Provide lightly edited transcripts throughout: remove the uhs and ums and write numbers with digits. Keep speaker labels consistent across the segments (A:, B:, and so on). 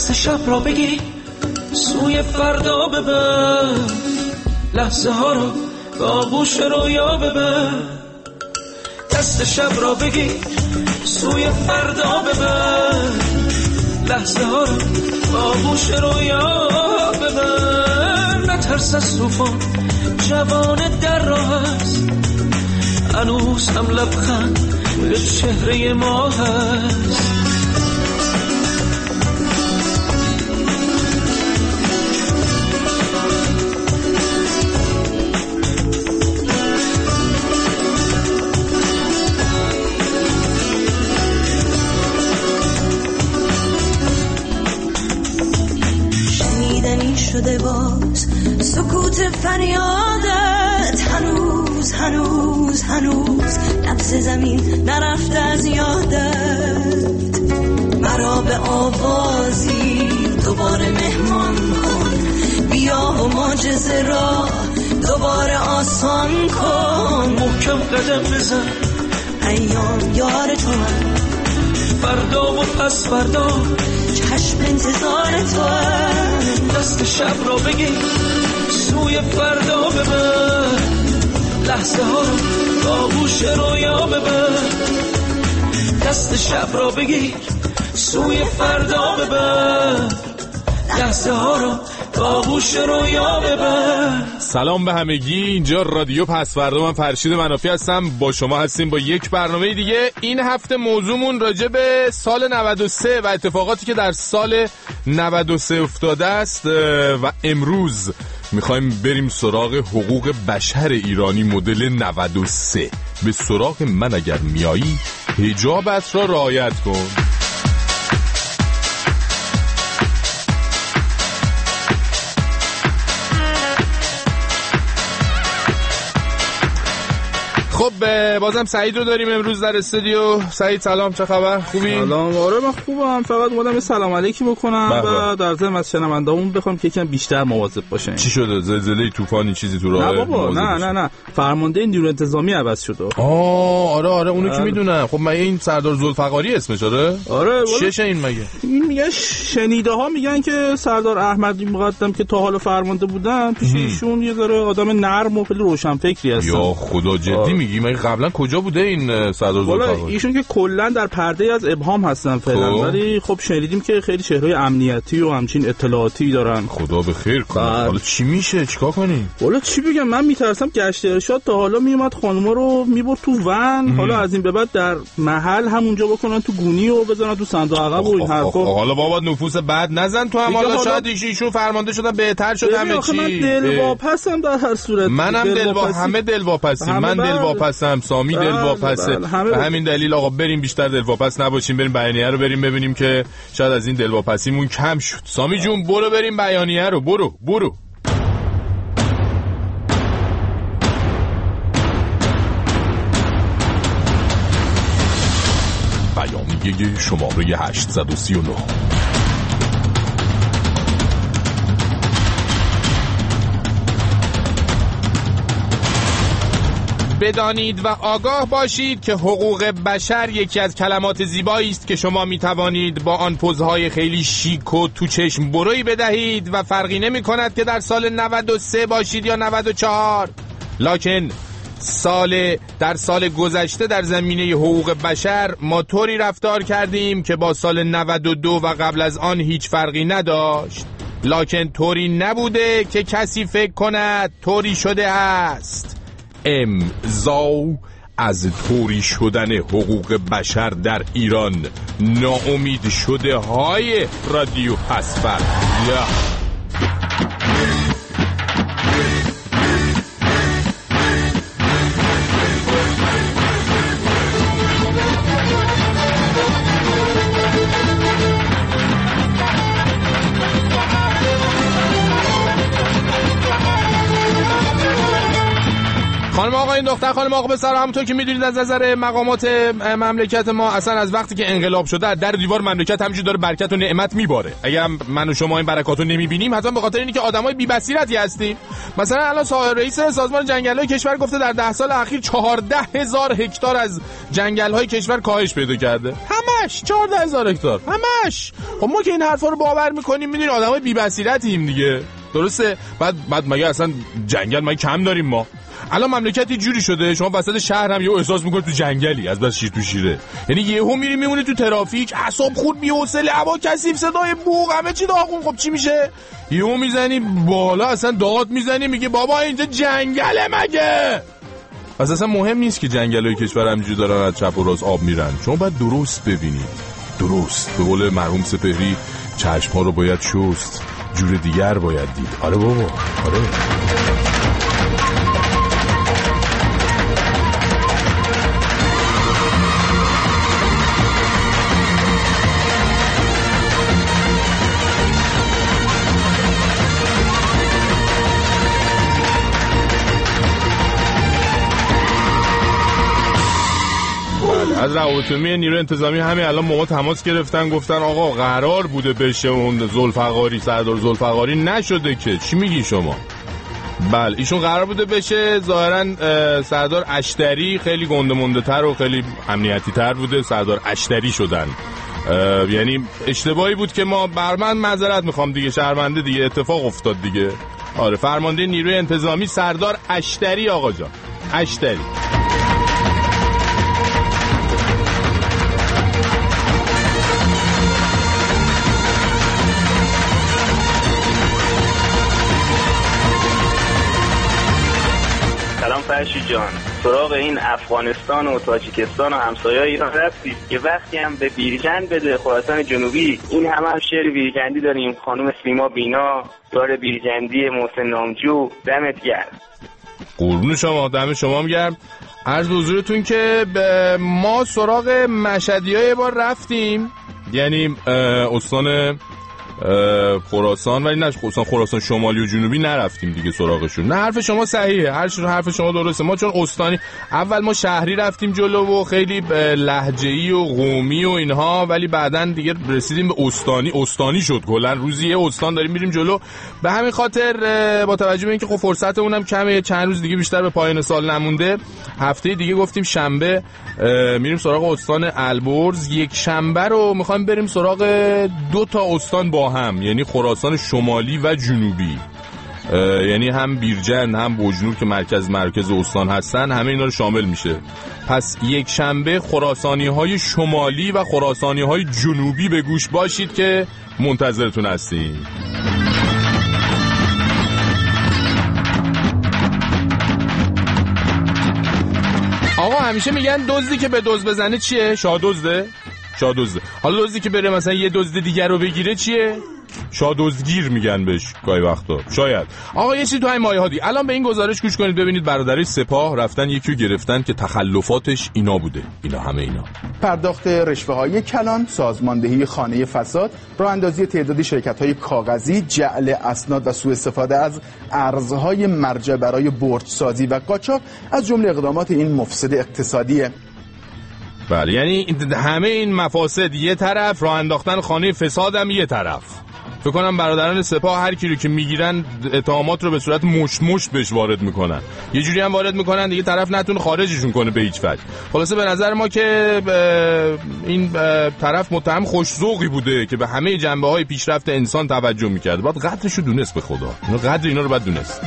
A: دست شب را بگیر سوی فردا ببر، لحظه ها رو به آغوش رویا ببر. دست شب را بگیر سوی فردا ببر، لحظه ها رو به آغوش رویا ببر. نترس از طوفان، جوان در راه است، هنوز هم لبخند به چهره ما هست.
B: شنیدنی شده باز سکوت فریادت، هنوز هنوز هنوز لبز زمین نرفته از یادت. مرا به آوازی دوباره مهمان کن، بیا و معجزه را دوباره آسان کن.
A: محکم قدم بزن،
B: ایام یار تو هم،
A: فردا و پس فردا
B: چشم انتظار تو هم.
A: دست شب را بگیر سوی فردا ببر، لحظه ها رو با آغوش رویا ببر. دست شب را بگیر سوی فردا ببر، لحظه ها رو با آغوش رویا ببر.
C: سلام به همگی، اینجا رادیو پسوردا، من فرشید منافی هستم، با شما هستیم با یک برنامه دیگه. این هفته موضوعمون راجع به سال 93 و اتفاقاتی که در سال 93 افتاده است و امروز میخوایم بریم سراغ حقوق بشر ایرانی مدل 93. به سراغ من اگر میایی حجابت را رعایت کن. خب بازم سعید رو داریم امروز در استودیو. سعید سلام، چه خبر؟ خوبی؟
D: سلام، آره من خوبم. فقط اومدم یه سلام علیکی بکنم و در ضمن از شنوندهامون بخوام که یکم بیشتر مواظب باشن.
C: چی شده؟ زلزله، طوفانی، چیزی تو راه؟
D: نه بابا، نه فرمانده نیروی انتظامی عوض شده.
C: آره اونو که میدونم. خب مگه این سردار ذوالفقاری اسمش؟ آره چیشه این مگه؟
D: این میگه شنیده ها میگن که سردار احمدی مقدم که تا حالا فرمانده بودن پیش ایشون یه ذره آدم نرم و خیلی روشنفکری هستن.
C: یا خدا جدی میگی؟ مگه قبلا کجا بوده این سردار ذوالفقاری؟
D: ایشون که کلا در پرده از ابهام هستن فعلا، ولی خب شنیدیم که خیلی چهره‌های امنیتی و همچین اطلاعاتی دارن.
C: خدا به خیر کنه. حالا چی میشه؟ چیکار کنیم؟
D: والا چی بگم، من میترسم گشت ارشاد تا حالا میومد خانوما رو میبرد تو ون، حالا از این به بعد در محل همونجا بکنن تو گونی و بزنن تو صندوق عقب و این حرفا.
C: حالا بابا نفوس بد نزن تو هم. حالا شاید ایشون فرمانده شدن بهتر شد همه چی.
D: من دلواپسم در هر صورت.
C: منم همه دلواپسیم. من دلواپسم، سامی دلواپسه. به همین دلیل آقا بریم بیشتر دلواپس نباشیم، بریم بیانیه رو بریم ببینیم که شاید از این دلواپسیمون کم شد. سامی جون برو بریم بیانیه رو. برو بیانیه شماره 839. بدانید و آگاه باشید که حقوق بشر یکی از کلمات زیبایی است که شما می توانید با آن پوزهای خیلی شیک و تو چشم بروی بدهید و فرقی نمی کند که در سال 93 باشید یا 94. لکن در سال گذشته در زمینه حقوق بشر ما طوری رفتار کردیم که با سال 92 و قبل از آن هیچ فرقی نداشت. لکن طوری نبوده که کسی فکر کند طوری شده است. امضا از طوری شدن حقوق بشر در ایران، ناامید شده های رادیو پسوردا. خانم آقا این دختر خانم آقا پسر همونطور که میدونید از نظر مقامات مملکت ما اصلا از وقتی که انقلاب شده در دیوار مملکت همینجوری داره برکت و نعمت میباره. اگر من و شما این برکاتو نمیبینیم حتما به خاطر اینکه آدمای بی بصیرتی هستیم. مثلا الان رئیس سازمان جنگل‌های کشور گفته در 10 سال اخیر 14,000 هکتار از جنگل‌های کشور کاهش پیدا کرده. همش 14,000 هکتار همش. خب ما که این حرفا رو باور میکنیم میدونید آدمای بی بصیرتیم دیگه. درسته؟ بعد مگه اصلا جنگل ما کم داریم ما؟ الان مملکتی جوری شده شما وسط شهر هم یهو احساس میکنید تو جنگلی از بس شیر تو شیره. یعنی یهو میری میمونی تو ترافیک، اعصاب خورد، بی‌حوصله، هوا کثیف، صدای بوق، همه چی داغون. خب چی میشه؟ یهو میزنی بالا اصلا داد میزنی میگه بابا اینجا جنگله مگه؟ اصلا مهم نیست که جنگلای کشور همینجوری دارن از چپ و راست آب میرن. شما باید درست ببینید. درست به قول مرحوم سپهری چشم‌ها رو باید شست، جور دیگر باید دید. آره بابا آره. از روابط عمومی نیروی انتظامی همین الان ما تماس گرفتن گفتن آقا قرار بوده بشه اون ذوالفقاری، سردار ذوالفقاری نشده که. چی میگی شما؟ بله ایشون قرار بوده بشه. ظاهرا سردار اشتری خیلی گنده مونده تر و خیلی امنیتی تر بوده، سردار اشتری شدن. یعنی اشتباهی بود که ما من معذرت میخوام دیگه، شرمنده دیگه، اتفاق افتاد دیگه. آره فرمانده نیروی انتظامی سردار اشتری آقا جان، اشتری.
E: فرشی جان، سراغ این افغانستان و تاجیکستان و همسایه‌های ایران رفتید که وقتی هم به بیرجند بده خراسان جنوبی این هم شعر بیرجندی داریم. خانم سیما بینا داره بیرجندی محسن نامجو. دمت گرم.
C: قربون شما، دم شما هم گرم. عرض به حضورتون که ما سراغ مشهدی‌ها یه بار رفتیم، یعنی استان خراسان، ولی نه خراسان شمالی و جنوبی نرفتیم دیگه سراغشون. نه حرف شما صحیحه، حرف شما درسته. ما چون استانی اول ما شهری رفتیم جلو و خیلی لهجه‌ای و قومی و اینها، ولی بعداً دیگه رسیدیم به استانی شد. کلا روزی یه استان داریم میریم جلو. به همین خاطر با توجه به اینکه خب فرصتمون هم کمه، چند روز دیگه بیشتر به پایان سال نمونده، هفته دیگه گفتیم شنبه میریم سراغ استان البرز. یک شنبه رو می‌خوایم بریم سراغ 2 تا استان با هم، یعنی خراسان شمالی و جنوبی، یعنی هم بیرجند هم بوجنور که مرکز استان هستن، همه اینا رو شامل میشه. پس یک شنبه خراسانی‌های شمالی و خراسانی‌های جنوبی به گوش باشید که منتظرتون هستیم. آقا همیشه میگن دزدی که به دزد بزنه چیه؟ شادزده. حالا دزدی که بره مثلا یه دزد دیگر رو بگیره چیه؟ شادزدگیر میگن بهش گاهی وقتا. شاید. آقا یه چیزی تو همین مایه ها دی. الان به این گزارش گوش کنید ببینید. برادرای سپاه رفتن یکی رو گرفتن که تخلفاتش اینا بوده. اینا
F: پرداخت رشوه‌های کلان، سازماندهی خانه فساد، راه اندازی تعدادی شرکت‌های کاغذی، جعل اسناد و سوء استفاده از ارزهای مرجع برای بردسازی و قاچاق از جمله اقدامات این مفسد اقتصادیه.
C: بله، یعنی همه این مفاسد یه طرف، راه انداختن خانه فساد هم یه طرف. فکر کنم برادران سپاه هر کی رو که میگیرن اتهامات رو به صورت مشت بهش وارد میکنن، یه جوری هم وارد میکنن دیگه طرف نتونه خارجشون کنه به هیچ وجه. خلاصه به نظر ما که این طرف متهم خوش‌ذوقی بوده که به همه جنبه‌های پیشرفت انسان توجه میکرد. باید قدرشو دونست، به خدا قدر اینا رو باید دونست.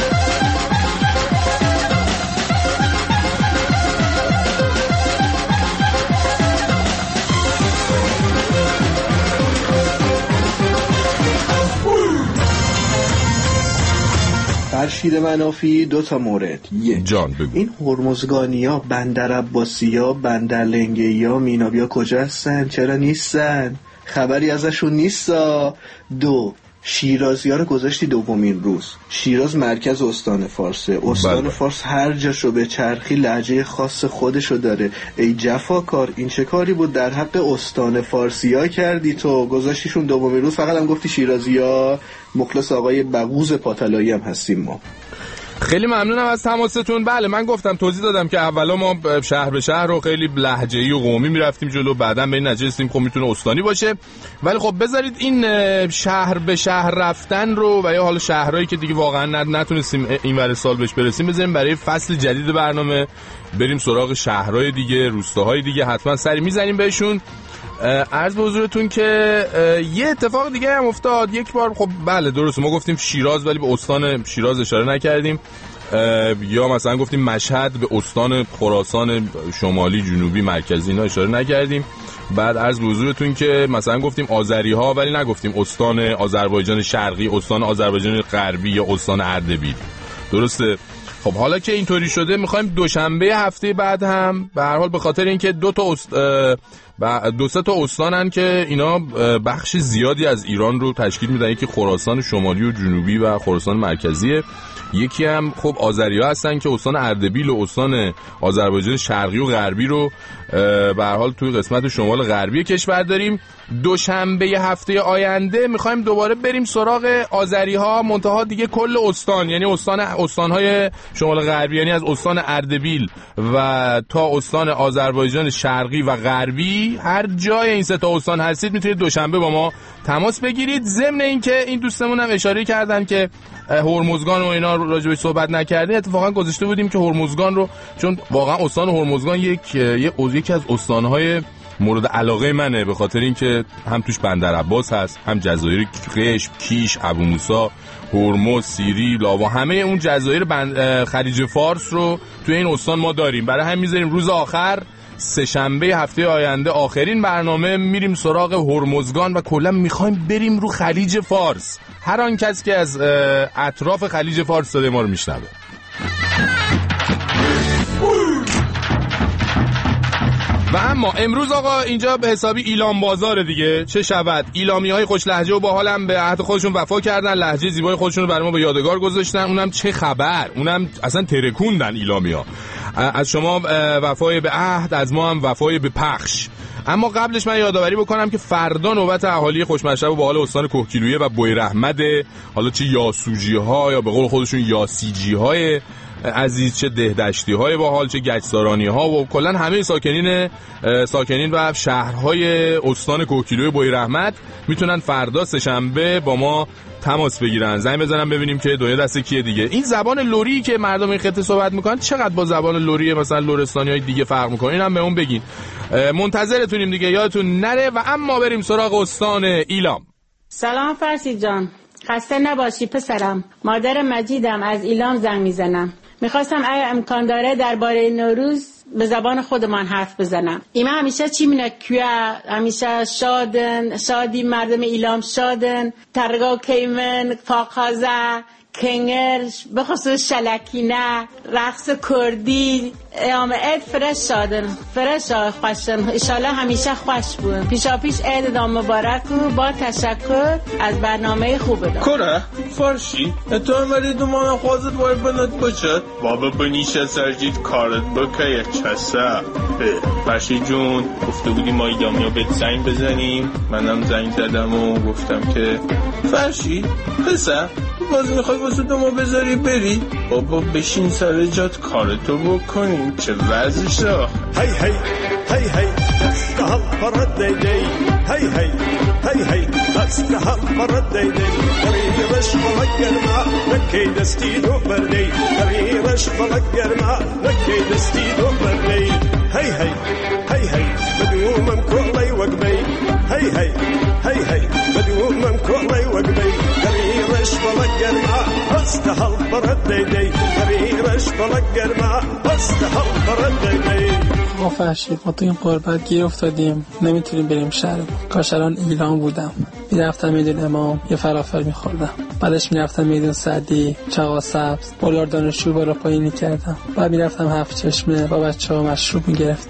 G: فرشید منافی 2 تا مورد.
C: جان بگو.
G: این هرمزگانی‌ها، بندر عباسی‌ها، بندر لنگی‌ها، مینابی‌ها کجا هستن؟ چرا نیستن؟ خبری ازشون نیستا. 2 شیرازی‌ها رو گذاشتی دومین روز. شیراز مرکز استان فارسه. استان فارس هر جاشو به چرخی لهجه خاص خودشو داره. ای جفاکار، این چه کاری بود در حق استان فارسی‌ها کردی تو؟ گذاشتیشون دومین روز، فقط هم گفتی شیرازی‌ها. مخلص آقای بغوز پاتلایی هم هستیم ما.
C: خیلی ممنونم از تماستون. بله من گفتم توضیح دادم که اولا ما شهر به شهر رو خیلی لهجه‌ای و قومی میرفتیم جلو، بعداً به این نتیجه رسیدیم خب میتونه استانی باشه. ولی خب بذارید این شهر به شهر رفتن رو و یا حالا شهرهایی که دیگه واقعا نتونستیم اینور سال بهش برسیم بذاریم برای فصل جدید برنامه، بریم سراغ شهرهای دیگه، روستاهای دیگه، حتما سری میزنیم بهشون. عرض به حضورتون که یه اتفاق دیگه هم افتاد یک بار. خب بله درسته ما گفتیم شیراز ولی به استان شیراز اشاره نکردیم، یا مثلا گفتیم مشهد به استان خراسان شمالی جنوبی مرکزی اینا اشاره نکردیم. بعد عرض به حضورتون که مثلا گفتیم آذری ها ولی نگفتیم استان آذربایجان شرقی، استان آذربایجان غربی یا استان اردبیل. درسته؟ خب حالا که اینطوری شده میخوایم دوشنبه هفته بعد هم به هر حال به خاطر اینکه دو سه تا استانن که اینا بخش زیادی از ایران رو تشکیل میدن، یکی خراسان شمالی و جنوبی و خراسان مرکزیه، یکی هم خب آذری‌ها هستن که استان اردبیل و استان آذربایجان شرقی و غربی رو به هر حال توی قسمت شمال غربی کشور داریم. دوشنبه هفته آینده میخوایم دوباره بریم سراغ آذری‌ها، منتها دیگه کل استان، یعنی استان‌های شمال غربی، یعنی از استان اردبیل و تا استان آذربایجان شرقی و غربی، هر جای این سه تا استان هستید میتونید دوشنبه با ما تماس بگیرید. ضمن اینکه این دوستمون هم اشاره کردن که هرمزگان و اینا راجعش صحبت نکردیم، اتفاقا گذاشته بودیم که هرمزگان رو، چون واقعا استان هرمزگان یکی از استان‌های مورد علاقه منه، به خاطر اینکه هم توش بندر عباس هست، هم جزایر قشم، کیش، ابو موسی، هرمز، سیری، لاوا، همه اون جزایر خلیج فارس رو توی این استان ما داریم. برای همین میذاریم روز آخر سه‌شنبه هفته آینده آخرین برنامه میریم سراغ هرمزگان و کلا میخوایم بریم رو خلیج فارس. هر آن کس که از اطراف خلیج فارس صدای ما رو میشنوه. و اما امروز آقا اینجا به حسابی ایلام بازاره دیگه، چه شود. ایلامی‌های خوش لهجه و باحالم به عهد خودشون وفا کردن، لهجه زیبای خودشون رو برای ما به یادگار گذاشتن. اونم چه خبر، اونم اصلا ترکوندن ایلامی‌ها. از شما وفای به عهد، از ما هم وفای به پخش. اما قبلش من یادآوری بکنم که فردا نوبت اهالی خوشمشرب و باحال استان کوهگیلویه و بویراحمد، حالا چه یاسوجی‌ها یا به قول خودشون یاسیجی‌های عزیز، چه دهدشتی های باحال، چه گچسارانی ها و کلا همه ساکنین و شهرهای استان کوهگیلوی بویراحمد میتونن فردا سه‌شنبه با ما تماس بگیرن، زنگ بزنن ببینیم که دنیا دست کیه دیگه. این زبان لری که مردم این خطه صحبت میکنن چقدر با زبان لری مثلا لرستانیای دیگه فرق میکنه، اینم به اون بگین. منتظرتونیم دیگه، یادتون نره. و اما بریم سراغ استان ایلام.
H: سلام فرشید جان، خسته نباشی پسرم. مادر مجیدم، از ایلام زنگ میزنم. میخواستم اگه امکان داره درباره نوروز به زبان خودمان حرف بزنم. اینا همیشه چی مینه کیه، همیشه شادی مردم ایلام شادن، ترگا کیمن، فاقازه، کنگرش، به خصوص شلکینه، رقص کردی، ایام عید فرش شادن، فرش خوشن، ایشالا همیشه خوش بود. پیشا پیش عید دام مبارک و با تشکر از برنامه خوبه دام.
I: کره فرشی تو امری دومان خوازت وای بند باشد بابا بنیشه سرجید کارت بکه چسه. فرشی جون گفته بودی ما ایدامیا بهت زنگ بزنیم، منم زنگ زدم و گفتم که فرشی پسر باز میخوای واسه ما بذاری بری؟ بابا بشین سر جات کارتو بکنیم، چه وضعشه؟
J: هی هی هی هی استهل فرد دیدی، هی هی هی هی استهل فرد دیدی، قریبش بلک گرما نکی دستی دو بردی، قریبش بلک گرما نکی دستی دو بردی، هی هی هی هی بدومم کولی وقبی، هی هی هی هی بدومم کولی وقبی، قریبش بلک گرما استهل فرد دیدی، قریبش بلک گرما استهل فرد دیدی.
K: ما فرشید ما تو این قربت گیر افتادیم، نمیتونیم بریم شهر. کاش الان ایلام بودم، میرفتم میدون امام یه فرافر میخوردم، بعدش میرفتم میدون سعدی، چاقا سبز، بولار دانشجو بالا پایینی کردم، بعد میرفتم هفت چشمه با بچه ها مشروب میگرفتیم،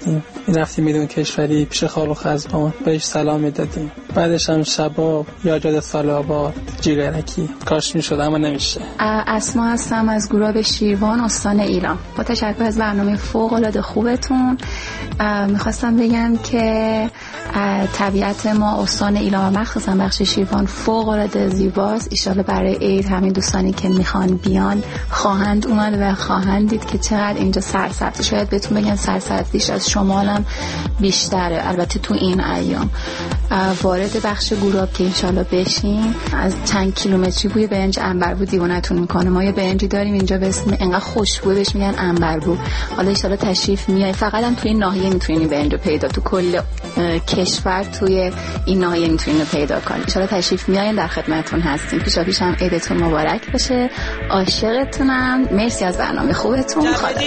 K: میرفتیم میدون کشوری پیش خالو خزبان بهش سلام میدادیم. بعدش هم شباب یا جاده سال آباد جیگرکی کاش میشد اما نمیشه.
L: اسما هستم از گروه شیروان استان ایلام. با تشکر از برنامه فوق العاده خوبتون میخواستم بگم که طبیعت ما استان ایلام و مخصوصا بخش شیروان فوق العاده زیباست. ان شاءالله برای عید همین دوستانی که میخوان بیان خواهند اومد و خواهند دید که چقدر اینجا سرسبز. شاید بهتون بگن سرسبزیش از شمالم بیشتره. البته تو این ایام وارد بخش گوراب که انشالله بشین از چند کیلومتری بوی برنج عنبربو دیوونتون میکنه. ما یه برنجی داریم اینجا به اسم انقدر خوشبوه بهش میگن عنبربو. حالا انشالله تشریف میای. فقط هم توی این ناحیه میتونین این برنج رو پیدا، تو کل کشور توی این ناحیه میتونین پیدا کنین. انشالله تشریف میاین، در خدمتتون هستیم. پیشا پیش هم عیدتون مبارک باشه. عاشقتونم. مرسی از برنامه خوبتون. خدا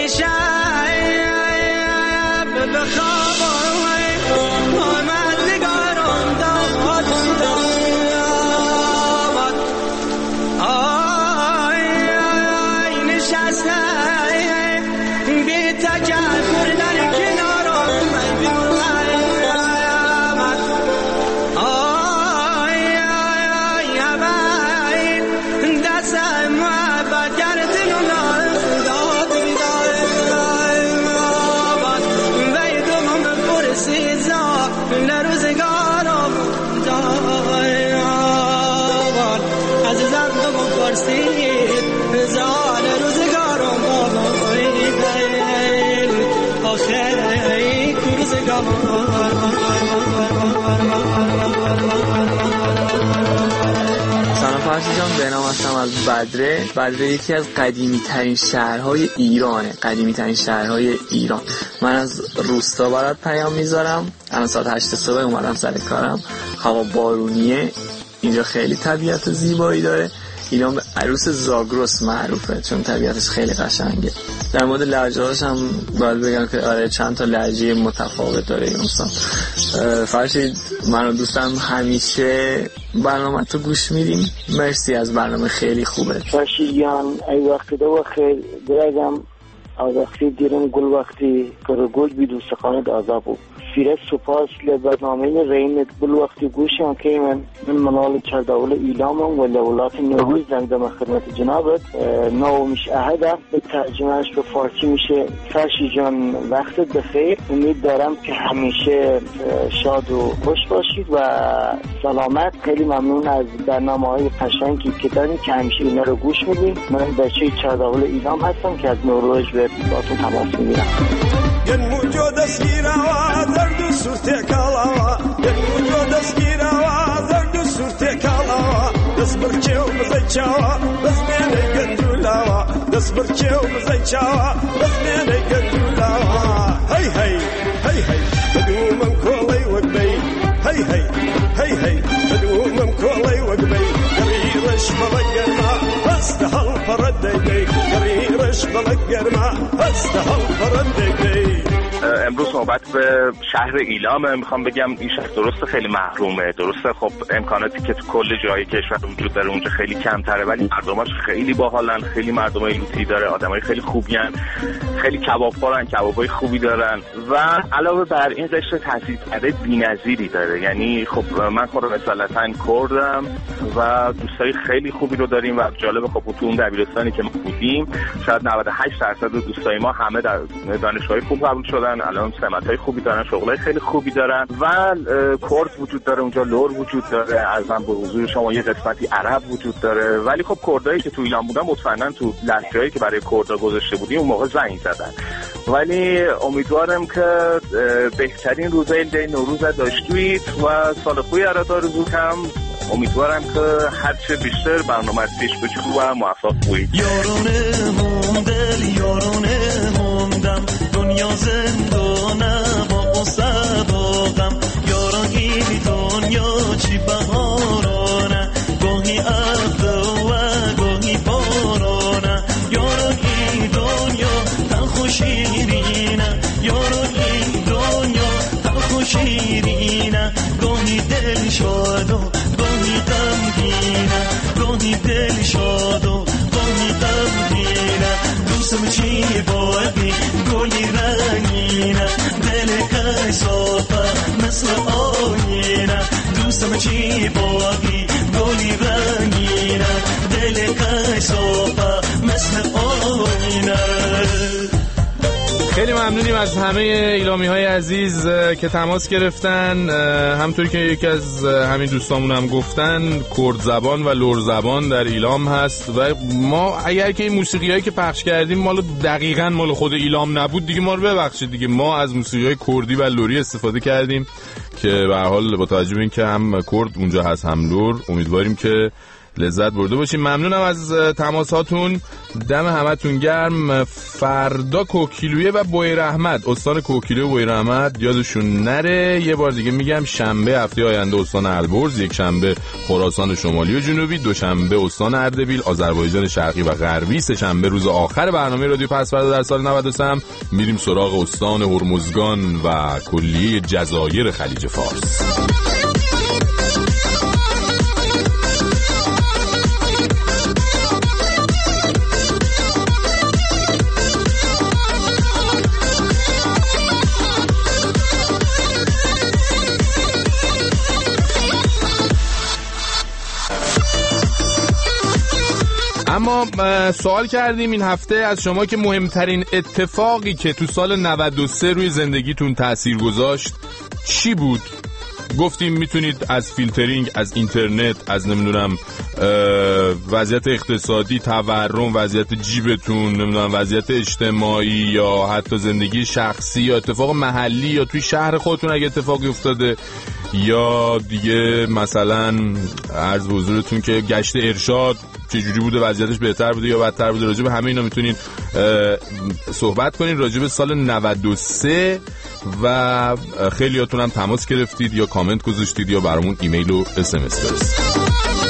M: فارسی جان، به نام هستم از بدره یکی از قدیمی ترین شهرهای ایرانه. قدیمی ترین شهرهای ایران. من از روستا برات پیام میذارم. الان ساعت 8 صبح اومدم سر کارم. هوا بارونیه. اینجا خیلی طبیعت زیبایی داره. ایران به عروس زاگرس معروفه چون طبیعتش خیلی قشنگه. در مورد لهجه‌هاش هم باید بگم که آره چند تا لهجه متفاوت داره این استان. فرشید من و دوستم همیشه برنامه تو گوش میدیم. مرسی از برنامه خیلی خوبه.
N: فرشید جان ای وقت دو خیر درگم از وقتی دیرم گل وقتی گل بیدو سخانت عذابو فیره سپاس لبرنامه رینت گل وقتی گوشم که من منال چرداول ایلامم و لولات نوروز زنگدم خدمت جنابت نو میش اهده به ترجمهش به فارسی میشه. فرشی جان وقتت بخیر. امید دارم که همیشه شاد و خوش باشید و سلامت. خیلی ممنون از برنامه های قشنگی که دارین که همیشه اینا رو گوش میدین. من بچه چرداول ایلام هستم که از نوروز به باتون تماس میگیرم.
J: ينموجو دسكيرا زردو سورتكالا ينموجو دسكيرا زردو سورتكالا دسبرچو مزچاوا بسمنه گندولاوا دسبرچو مزچاوا بسمنه گندولاوا هي هي هي هي بدو من كولي وقبي هي هي هي هي بدو من كولي وقبي قريرش بلقرما استهل فردي قريرش بلقرما استهل فردي.
O: امروز صحبت به شهر ایلام. میخوام بگم این شهر درسته خیلی محرومه، درسته خب امکاناتی که تو کل جای کشور وجود داره اونجا خیلی کمتره، ولی مردماش خیلی باحالن، خیلی مردمای لوتی داره، آدمای خیلی خوبیان، خیلی کبابخورن، کبابای خوبی دارن و علاوه بر این قشر تحصیلکرده بی‌نظیری داره. یعنی خب من خودم اصالتا کردم و دوستای خیلی خوبی رو داریم و جالب خب تو اون دبیرستانی که ما بودیم شاید 98% دوستای ما همه در دانشگاه خوب قبول شدن، الان سمت‌های خوبی دارن، شغلای خیلی خوبی دارن و کرد وجود داره اونجا، لور وجود داره، ارزم به حضور شما یه قسمتی عرب وجود داره. ولی خب کردایی که تو ایران بودن مطمئنا تو لهجه‌ای که برای کردا گذاشته بودیم اون موقع زنگ زدن. ولی امیدوارم که بهترین روزای نوروز داشتید و سال خوبی آرزو کنم. امیدوارم که هرچه بیشتر برنامه پیش بچو و موفق باشید.
A: یارونه موندل یارونه موندم دنیا زندانه با قصه باغم یارانی دنیا چی بهارانه گاهی ابر و گاهی بارانه یارانی دنیا تلخ و شیرینه یارانی دنیا تلخ و شیرینه گاهی دل شاد و گاهی غمگینه گاهی دل شاد و گاهی غمگینه دوستم چی باید گلی رنگینه دل
P: همه چی باقی گلی رنگینه دل کشافه مثل آینه.
C: خیلی ممنونیم از همه ایلامی‌های عزیز که تماس گرفتن. همطوری که یکی از همین دوستامون هم گفتن کرد زبان و لر زبان در ایلام هست و ما اگر که این موسیقیایی که پخش کردیم مال دقیقاً مال خود ایلام نبود دیگه ما رو ببخشید دیگه. ما از موسیقی‌های کردی و لری استفاده کردیم که به هر حال با توجه به اینکه هم کرد اونجا هست هم لر امیدواریم که لذت برده باشیم. ممنونم از تماساتون، دم همتون گرم. فردا کوکیلویه و بویراحمد، استان کوکیلویه و بویراحمد یادشون نره. یه بار دیگه میگم شنبه هفته آینده استان البرز، یک شنبه خراسان شمالی و جنوبی، دوشنبه استان اردبیل، آذربایجان شرقی و غربی، سه شنبه روز آخر برنامه رادیو پس‌فردا در سال 93 هم میریم سراغ استان هرمزگان و کلیه جزایر خلیج فارس. اما سوال کردیم این هفته از شما که مهمترین اتفاقی که تو سال 93 روی زندگیتون تأثیر گذاشت چی بود؟ گفتیم میتونید از فیلترینگ، از اینترنت، از نمیدونم وضعیت اقتصادی، تورم، وضعیت جیبتون، نمیدونم وضعیت اجتماعی یا حتی زندگی شخصی یا اتفاق محلی یا توی شهر خودتون اگه اتفاقی افتاده، یا دیگه مثلا عرض به حضورتون که گشت ارشاد چجوری بوده، وضعیتش بهتر بوده یا بدتر بوده. راجع به همه اینا میتونین صحبت کنین راجع به سال 93 و خیلیاتون هم تماس گرفتید یا کامنت گذاشتید یا برامون ایمیل و اس ام اس فرستادید.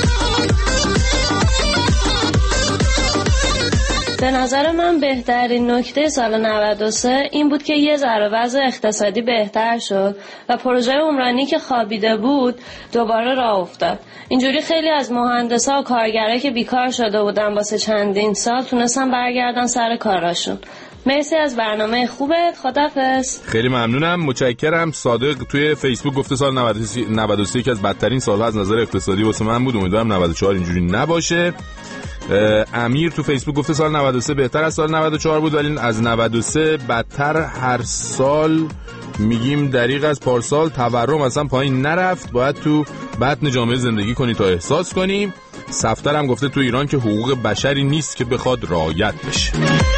Q: به نظر من بهترین نکته سال 93 این بود که یه ذره وضع اقتصادی بهتر شد و پروژه عمرانی که خوابیده بود دوباره راه افتاد. اینجوری خیلی از مهندسا و کارگرایی که بیکار شده بودن واسه چندین سال تونستن برگردن سر کاراشون. مرسی از برنامه خوبت، خداحافظ.
C: خیلی ممنونم، متشکرم. صادق توی فیسبوک گفته سال 93 یکی از بدترین سال‌ها از نظر اقتصادی واسه من بود، امیدوارم 94 اینجوری نباشه. امیر تو فیسبوک گفته سال 93 بهتر از سال 94 بود ولی از 93 بدتر هر سال میگیم دریغ از پارسال. تورم اصلا پایین نرفت، باید تو بطن جامعه زندگی کنی تا احساس کنی. صفتر هم گفته تو ایران که حقوق بشری نیست که بخواد رعایت بشه.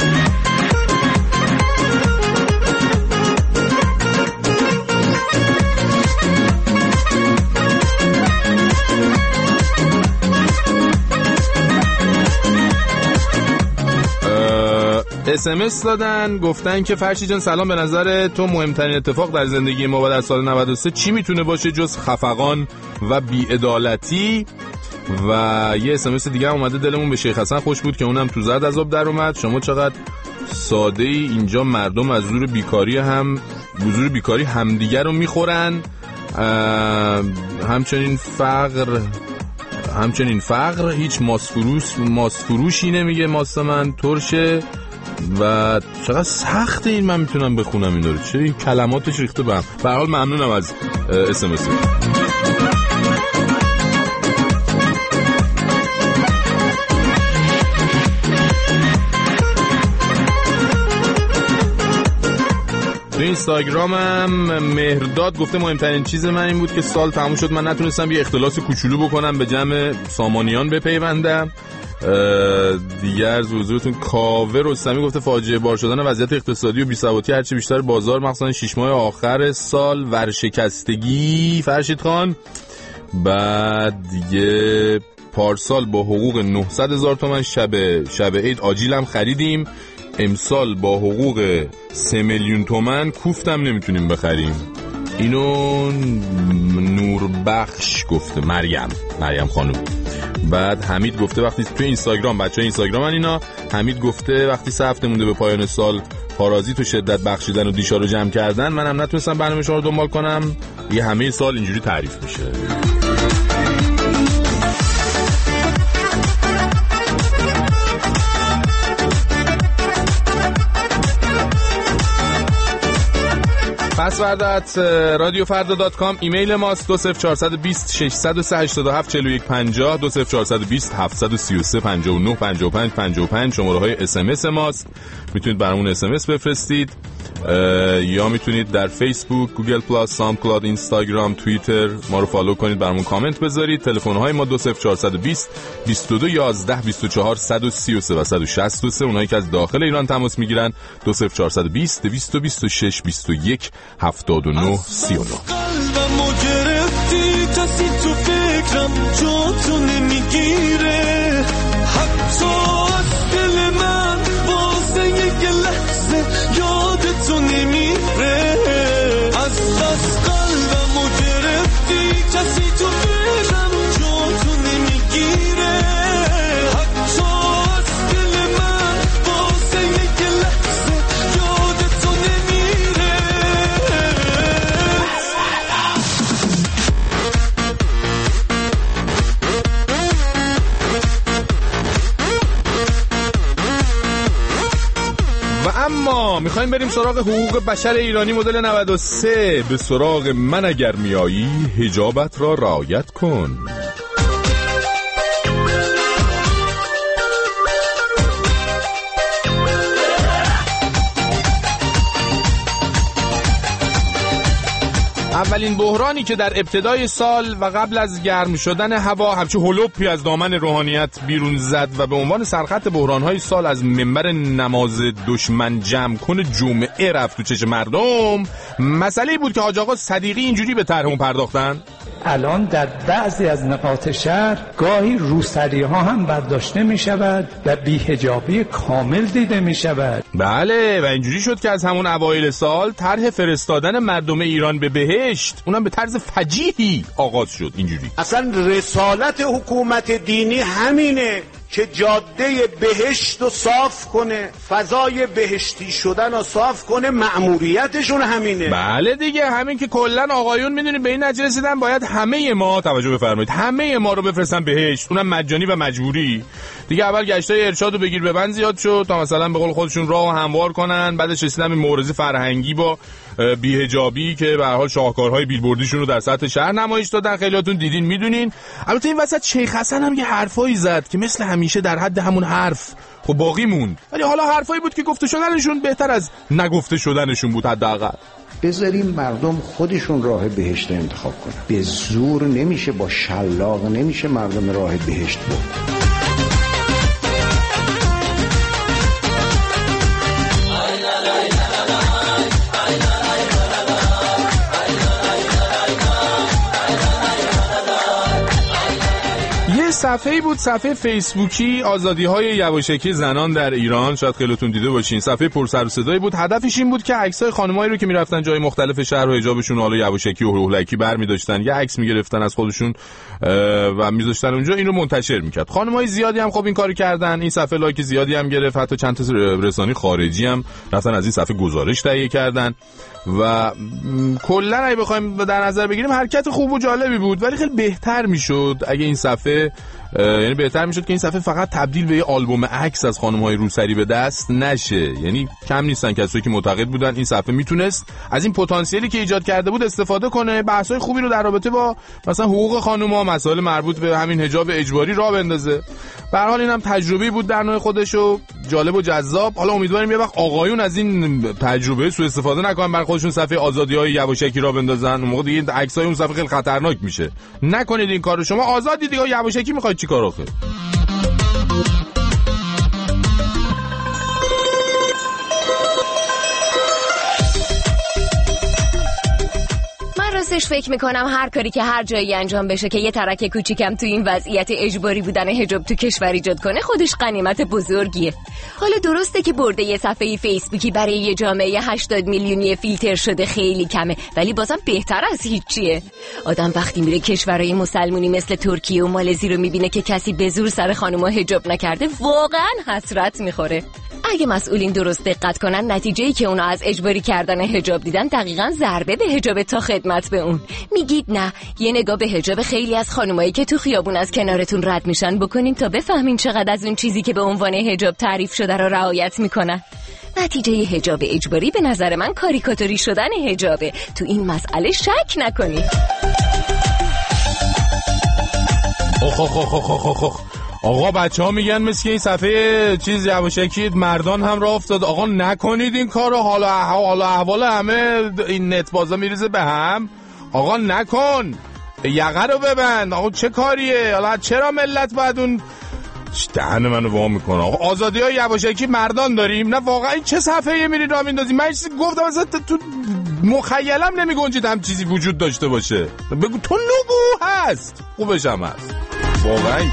C: SMS دادن گفتن که فرشی جان سلام، به نظر تو مهمترین اتفاق در زندگی ما در سال 93 چی میتونه باشه جز خفقان و بی‌عدالتی؟ و یه SMS دیگه هم اومده دلمون به شیخ حسن خوش بود که اونم تو زرد از آب در اومد. شما چقدر ساده ای، اینجا مردم از زور بیکاری همدیگر رو میخورن. همچنین فقر هیچ ماسفروشی نمیگه ماست من ترشه. و چقدر سخته این، من میتونم بخونم این داره چه این کلماتش ریخته به هم. به هر حال ممنونم از SMS. تو اینستاگرامم مهرداد گفته مهمترین چیز من این بود که سال تموم شد من نتونستم یه اختلاس کوچولو بکنم به جمع سامانیان بپیوندم. دیگر حضورتون کاوه رستمی گفته فاجعه بار شدن وضعیت اقتصادی و بی‌ثباتی هرچی بیشتر بازار مخصوصا 6 ماه آخر سال، ورشکستگی فرشید خان. بعد دیگه پارسال با حقوق 900,000 تومان شب عید آجیلم خریدیم، امسال با حقوق 3 میلیون تومان کوفتم نمیتونیم بخریم. اینو نوربخش گفته، مریم خانم. بعد حمید گفته وقتی تو اینستاگرام، بچه‌ها اینستاگرامن اینا، حمید گفته وقتی 3 هفته مونده به پایان سال پارازیت و شدت بخشیدن و دیشا رو جمع کردن، منم نتونستم برنامه شما رو دنبال کنم. یه همه سال اینجوری تعریف میشه. پسورد@radiofrda.com ایمیل ماست. 20420 637 4150 20420 733 59 55 55 شماره های SMS ماست. میتونید برامون SMS بفرستید یا میتونید در فیسبوک، گوگل پلاس، ساوندکلاود، اینستاگرام، توییتر ما رو فالو کنید، برامون کامنت بذارید. تلفن های ما 20420 22 11 24 133 و 163. اونایی که از داخل ایران تماس میگیرن 20420 226 21 79 39.
P: قلبمو گرفتی کسی تو فکرم جا تو نمیگیره، حتی از دل من واسه یک لحظه یادتو نمیره. از دست قلبمو گرفتی کسی تو فکرم جا تو نمیگیره، حتی از دل من واسه یک لحظه یادتو نمیره.
C: و اما میخوایم بریم سراغ حقوق بشر ایرانی مدل 93. به سراغ من اگر میایی حجابت را رعایت کن. اولین بحرانی که در ابتدای سال و قبل از گرم شدن هوا همچون هلوپی از دامن روحانیت بیرون زد و به عنوان سرخط بحران‌های سال از منبر نماز دشمن جمع کن جمعه رفت تو چشم مردم، مسئله بود که حاج آقا صدیقی اینجوری به طرح اون پرداختن.
R: الان در بعضی از نقاط شهر گاهی روسری ها هم برداشته می شود و بی‌حجابی کامل دیده می شود.
C: بله، و اینجوری شد که از همون اوایل سال طرح فرستادن مردم ایران به بهشت، اونم به طرز فجیحی آغاز شد. اینجوری
S: اصلا رسالت حکومت دینی همینه که جاده بهشت رو صاف کنه، فضای بهشتی شدن رو صاف کنه، مأموریتشون همینه.
C: بله دیگه، همین که کلن آقایون میدونید به این نتیجه رسیدن باید همه ما، توجه بفرمایید، همه ما رو بفرستن بهشت، اونم مجانی و مجبوری. دیگه اول گشتای ارشاد رو بگیر ببند زیاد شد تا مثلا به قول خودشون راه هموار کنن، بعدش رسیدن به مبارزه فرهنگی با بی‌حجابی که به هر حال شاهکارهای بیلبوردیشون رو در سطح شهر نمایش دادن. خیلیاتون دیدین میدونین. البته این وسط شیخ حسن هم یه حرفایی زد که مثل همیشه در حد همون حرف خب باقی موند، ولی حالا حرفایی بود که گفته شدنشون بهتر از نگفته شدنشون بود. حداقل
T: بذاریم مردم خودشون راه بهشت رو انتخاب کنن. به زور نمیشه، با شلاق نمیشه مردم راه بهشت برد.
C: صفحه‌ای بود، صفحه فیسبوکی آزادی‌های یواشکی زنان در ایران، شاید خیلیتون دیده باشین. صفحه پر سر و صدایی بود. هدفش این بود که عکسای خانمایی رو که میرفتن جای مختلف شهر و حجابشون حالا یواشکی و هولکی برمی‌داشتن، یه عکس می‌گرفتن از خودشون و می‌ذاشتن اونجا، این رو منتشر می‌کرد. خانمای زیادی هم خب این کارو کردن. این صفحه لایک زیادی هم گرفت، حتی چند تا رسانه خارجی هم رفتن از این صفحه گزارش تهیه کردن و کلا اگه بخوایم در نظر بگیریم حرکت خوب و جالبی بود، ولی خیلی بهتر میشد اگه این صفحه، یعنی بهتر میشد که این صفحه فقط تبدیل به یه آلبوم عکس از خانم‌های روسری به دست نشه. یعنی کم نیستن کسایی که معتقد بودن این صفحه میتونست از این پتانسیلی که ایجاد کرده بود استفاده کنه، بحث‌های خوبی رو در رابطه با مثلا حقوق خانم‌ها، مسائل مربوط به همین حجاب اجباری راه بندازه. به هر حال اینم تجربه‌ای بود در نوع خودش و جالب و جذاب. حالا امیدواریم یه وقت آقایون از این تجربه سوء استفاده نکنن، برای خودشون صفحه آزادی‌های یواشکی راه بندازن. اون موقع دیگه عکسای اون صفحه خیلی خطرناک میشه. نکنید این کارو. شما آزادی دیگه، یواشکی می‌خواید چیکار آخه؟
U: راستش فکر میکنم هر کاری که هر جایی انجام بشه که یه ترک کوچیکم تو این وضعیت اجباری بودن حجاب تو کشور ایجاد کنه خودش غنیمت بزرگیه. حالا درسته که برده یه صفحه فیسبوکی برای یه جامعه 80 میلیونی فیلتر شده خیلی کمه، ولی بازم بهتر از هیچیه. آدم وقتی میره کشورهای مسلمونی مثل ترکیه و مالزی رو میبینه که کسی به زور سر خانوما حجاب نکرده، واقعا حسرت میخوره. اگه مسئولین درست دقت کنن، نتیجه‌ای که اونا از اجباری کردن حجاب دیدن دقیقاً ضربه به حجاب تا خدمت به اون. میگید نه، یه نگاه به حجاب خیلی از خانمایی که تو خیابون از کنارتون رد میشن بکنین تا بفهمین چقدر از اون چیزی که به عنوان حجاب تعریف شده رو رعایت میکنن. نتیجه حجاب اجباری به نظر من کاریکاتوری شدن حجابه. تو این مسئله شک نکنی.
C: آقا بچه ها میگن مثل این صفحه چیز یواشکی مردان هم راه افتاد. آقا نکنید این کارو. حالا احوال همه این نت بازا میریزه به هم. آقا نکن، یقه رو ببند. آقا چه کاریه؟ حالا چرا ملت باید اون دهن منو وا میکنه؟ آقا آزادی های یواشکی مردان داریم؟ نه واقعا این چه صفحه میرید راه میندازید؟ من چیزی گفتم اصلا تو مخیلم نمیگنجید هم چیزی وجود داشته باشه. بگو تو نگو هست، خوبش هم هست واقعا.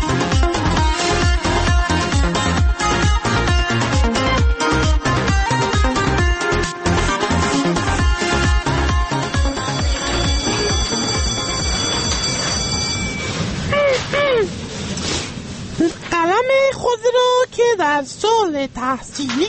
B: قلم خود را که در سال تحصیلی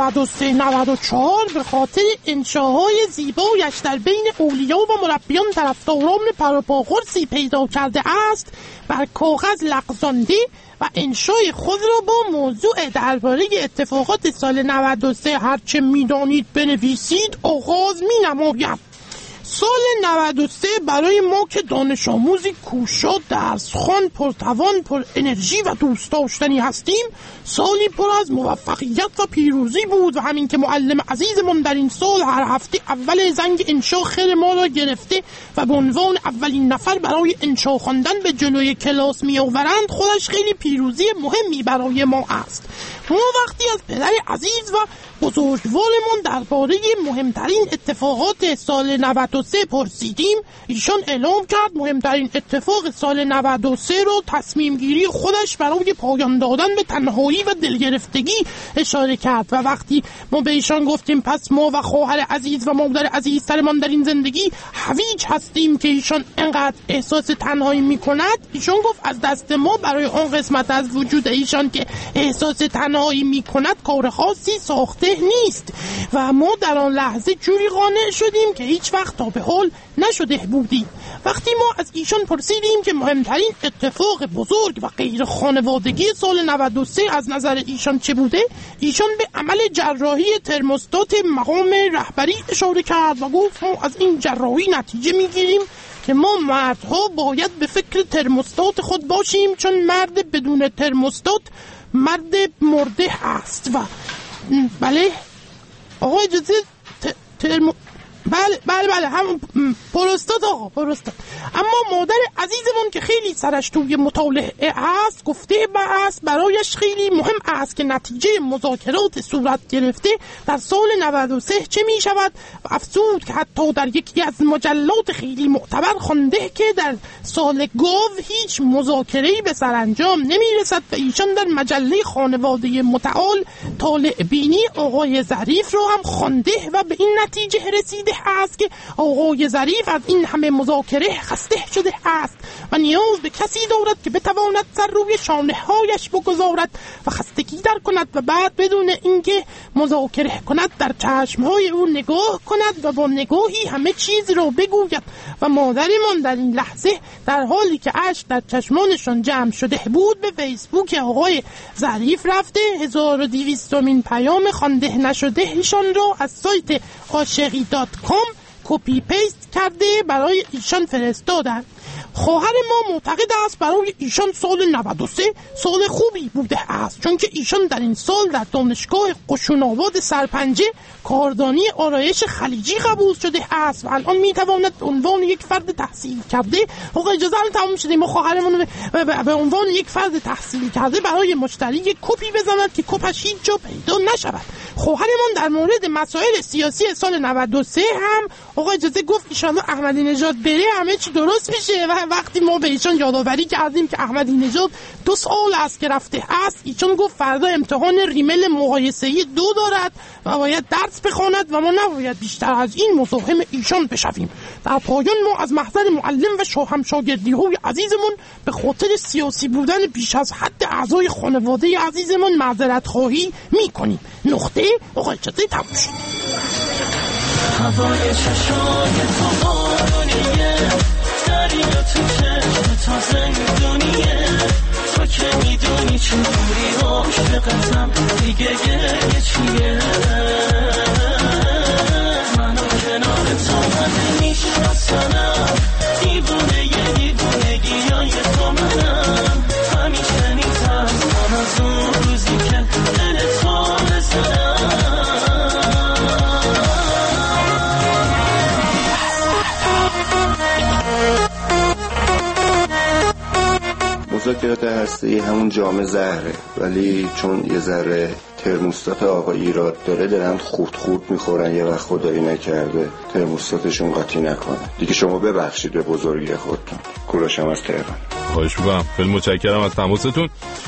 B: 93-94 به خاطر انشاهای زیبایش در بین اولیا و مربیان طرفداران پروپاقرصی پیدا کرده است بر کاغذ لغزانده و انشای خود را با موضوع درباره اتفاقات سال 93 هرچه میدانید بنویسید آغاز می نماید. سال 93 برای ما که دانش آموزی کوشا، درسخوان، پرتوان، پر انرژی و دوست داشتنی هستیم سالی پر از موفقیت و پیروزی بود و همین که معلم عزیزمون در این سال هر هفته اول زنگ انشا خیر ما را گرفته و به عنوان اولین نفر برای انشا خواندن به جلوی کلاس می آورند خودش خیلی پیروزی مهمی برای ما است. ما وقتی از پدر عزیز و بزرگوارمون درباره مهمترین اتفاقات سال 93 پرسیدیم، ایشان اعلام کرد مهمترین اتفاق سال 93 رو تصمیم گیری خودش برای پایان دادن به تنهایی و دلگرفتگی اشاره کرد و وقتی ما به ایشان گفتیم پس ما و خواهر عزیز و مادر عزیزترمان در این زندگی هویج هستیم که ایشان انقدر احساس تنهایی میکند، ایشان گفت از دست ما برای آن قسمت از وجود ایشان که احساس تنهایی میکند کار خاصی ساخته نیست و ما در آن لحظه جوری قانع شدیم که هیچ وقت تا به حال نشده بودیم. وقتی ما از ایشان پرسیدیم که مهمترین اتفاق بزرگ و غیر خانوادگی سال 93 از نظر ایشان چه بوده، ایشان به عمل جراحی ترموستات مقام رهبری اشاره کرد و گفت ما از این جراحی نتیجه میگیریم که ما مردها باید به فکر ترموستات خود باشیم، چون مرد بدون ترموستات مرد مرده است. و بله آقا اجازه بله همون پروستات آقا پروستات. اما مادر عزیزمون که خیلی سرش توی مطالعه است گفته است برایش خیلی مهم است که نتیجه مذاکرات صورت گرفته در سال 93 چه می شود و افزود که حتی در یکی از مجلات خیلی معتبر خوانده که در سال گاو هیچ مذاکره‌ای به سرانجام نمی رسد و ایشان در مجله خانواده متعال طالع بینی آقای ظریف رو هم خوانده و به این نتیجه رسیده است که آقای ظریف از این همه مذاکره خسته شده است و نیاز به کسی دارد که بتواند سر روی شانه‌هایش بگذارد و خستگی در کند و بعد بدون اینکه مذاکره کند در چشم‌های او نگاه کند و با نگاهی همه چیز را بگوید. و مادرمان در این لحظه در حالی که اشک در چشمانشان جمع شده بود به فیسبوک آقای ظریف رفته 1200مین پیام خوانده نشده ایشان را از سایت عاشقی.com کپی پیست کرده برای ایشان فرستادند. خواهر ما معتقد است برای ایشان سال 93 سال خوبی بوده است، چون که ایشان در این سال در دانشگاه قشون‌آباد سرپنجه کاردانی آرایش خلیجی قبول شده است و الان میتواند به عنوان یک فرد تحصیل کرده اجازه تمام شده ما خواهرمون به عنوان یک فرد تحصیل کرده برای مشتری یک کپی بزند که کپش هیچ جا پیدا نشود. خواهرمون در مورد مسائل سیاسی سال 93 هم اجازه گفت ان شاءالله احمدی نژاد بره همه چی درست میشه و وقتی ما به ایشان یادآوری کردیم که احمدی نژاد 2 سال است که رفته است، ایشان گفت فردا امتحان ریمل مقایسه‌ای 2 دارد و باید درس بخواند و ما نباید بیشتر از این مزاحم ایشان بشویم. در پایان ما از محضر معلم و همشاگردی‌های عزیزمون به خاطر سیاسی بودن بیش از حد اعضای خانواده عزیزمون معذرت خواهی می‌کنیم. نقطه اجازه تموم شد.
A: هوای چشای تو بارونیه دریا تو چشم تا زندونیه تو که میدونی چجوری عاشقتم دیگه گریه چیه
D: مذاکرات هسته‌ای همون جام زهره، ولی چون یه ذره ترموستات آقا ایراد داره دارن خورد میخورن، یه وقت خدایی نکرده ترموستاتشون قاطی نکنه دیگه. شما ببخشید به بزرگی خودتون. کوروشم از تهران.
C: خواهش می‌کنم، خیلی متشکرم از تماستون.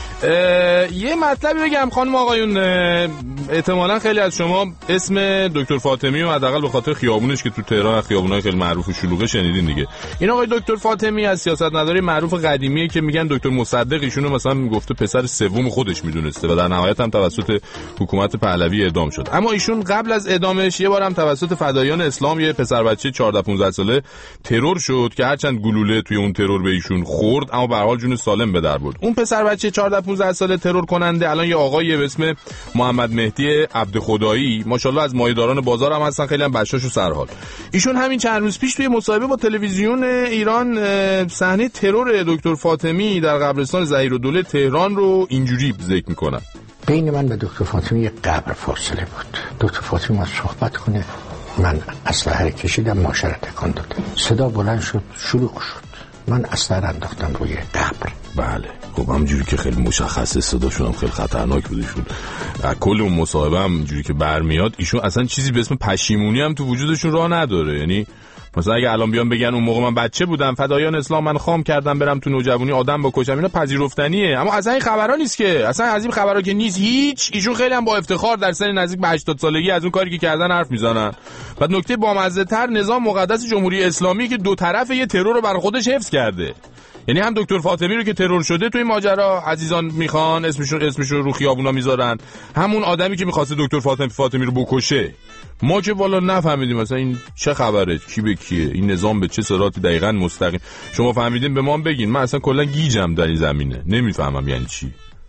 C: یه مطلبی بگم خانم آقایون، احتمالاً خیلی از شما اسم دکتر فاطمی و حداقل به خاطر خیابونش که تو تهران خیابونای خیلی معروف و شلوغه شنیدین دیگه. این آقای دکتر فاطمی از سیاستمدار معروف قدیمیه که میگن دکتر مصدق ایشونو مثلا میگفته پسر سوم خودش میدونسته و در نهایت هم توسط حکومت پهلوی اعدام شد. اما ایشون قبل از اعدامش یه بارم توسط فدایان اسلام یه پسر بچه 14-15 ساله ترور شد که هرچند گلوله توی اون ترور به ایشون خورد اما به هر حال جون سالم به در برد. اون پسر بچه 14-15 ساله ترور کننده الان یه آقایی به اسم محمد مهدی عبدخدایی، ماشاءالله از مایه‌داران بازار هم هستن، خیلی هم بچه‌شو سرحال. ایشون همین چند روز پیش توی مصاحبه با تلویزیون ایران صحنه ترور دکتر فاطمی در قبرستان ظهیرالدوله تهران رو اینجوری ذکر می‌کنن.
T: بین من و دکتر فاطمی یک قبر فاصله بود. دکتر فاطمی ما صحبت کنه، من اسلحه کشیدم، ماشه را تکان دادم، صدا بلند شد، شلوغ شد، من اسلحه انداختم روی قبر.
C: بله خب همونجوری که خیلی مشخصه صداشون هم خیلی خطرناک بودشون. کل اون مصاحبه هم اینجوری که برمیاد ایشون اصلا چیزی به اسم پشیمونی هم تو وجودشون راه نداره. یعنی مثلا اگه الان بیان بگن اون موقع من بچه بودم، فدایان اسلام من خام کردم برم تو نوجوانی آدم بکشم، اینا پذیرفتنیه. اما اصلا این خبرا نیست که، اصلا از این خبرا که نیست هیچ. ایشون خیلی هم با افتخار در سن نزدیک به 80 سالگی از اون کاری که کردن حرف میزنن. بعد نکته بامزه تر، نظام مقدس جمهوری اسلامی که دو طرف یه ترور رو برای خودش حفظ کرده. یعنی هم دکتر فاطمی رو که ترور شده توی ماجرا عزیزان میخوان اسمشو رو خیابونا میذارن، همون آدمی که میخواسته دکتر فاطمی رو بکشه. ما که والا نفهمیدیم مثلا این چه خبره، کی به کیه، این نظام به چه صراطی دقیقاً مستقیم. شما فهمیدین به ما بگین، من اصلا کلا گیجم در این زمینه، نمیفهمم یعنی چی.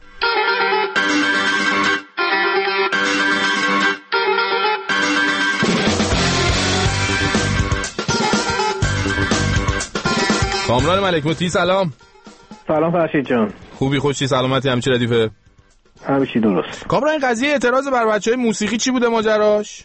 C: کامران ملک موتی سلام.
V: سلام فرشید جان.
C: خوبی خوشی سلامتی همچی ردیفه؟
V: همیشه درست.
C: کامران این قضیه اعتراض بر بچهای موسیقی چی بوده ماجراش؟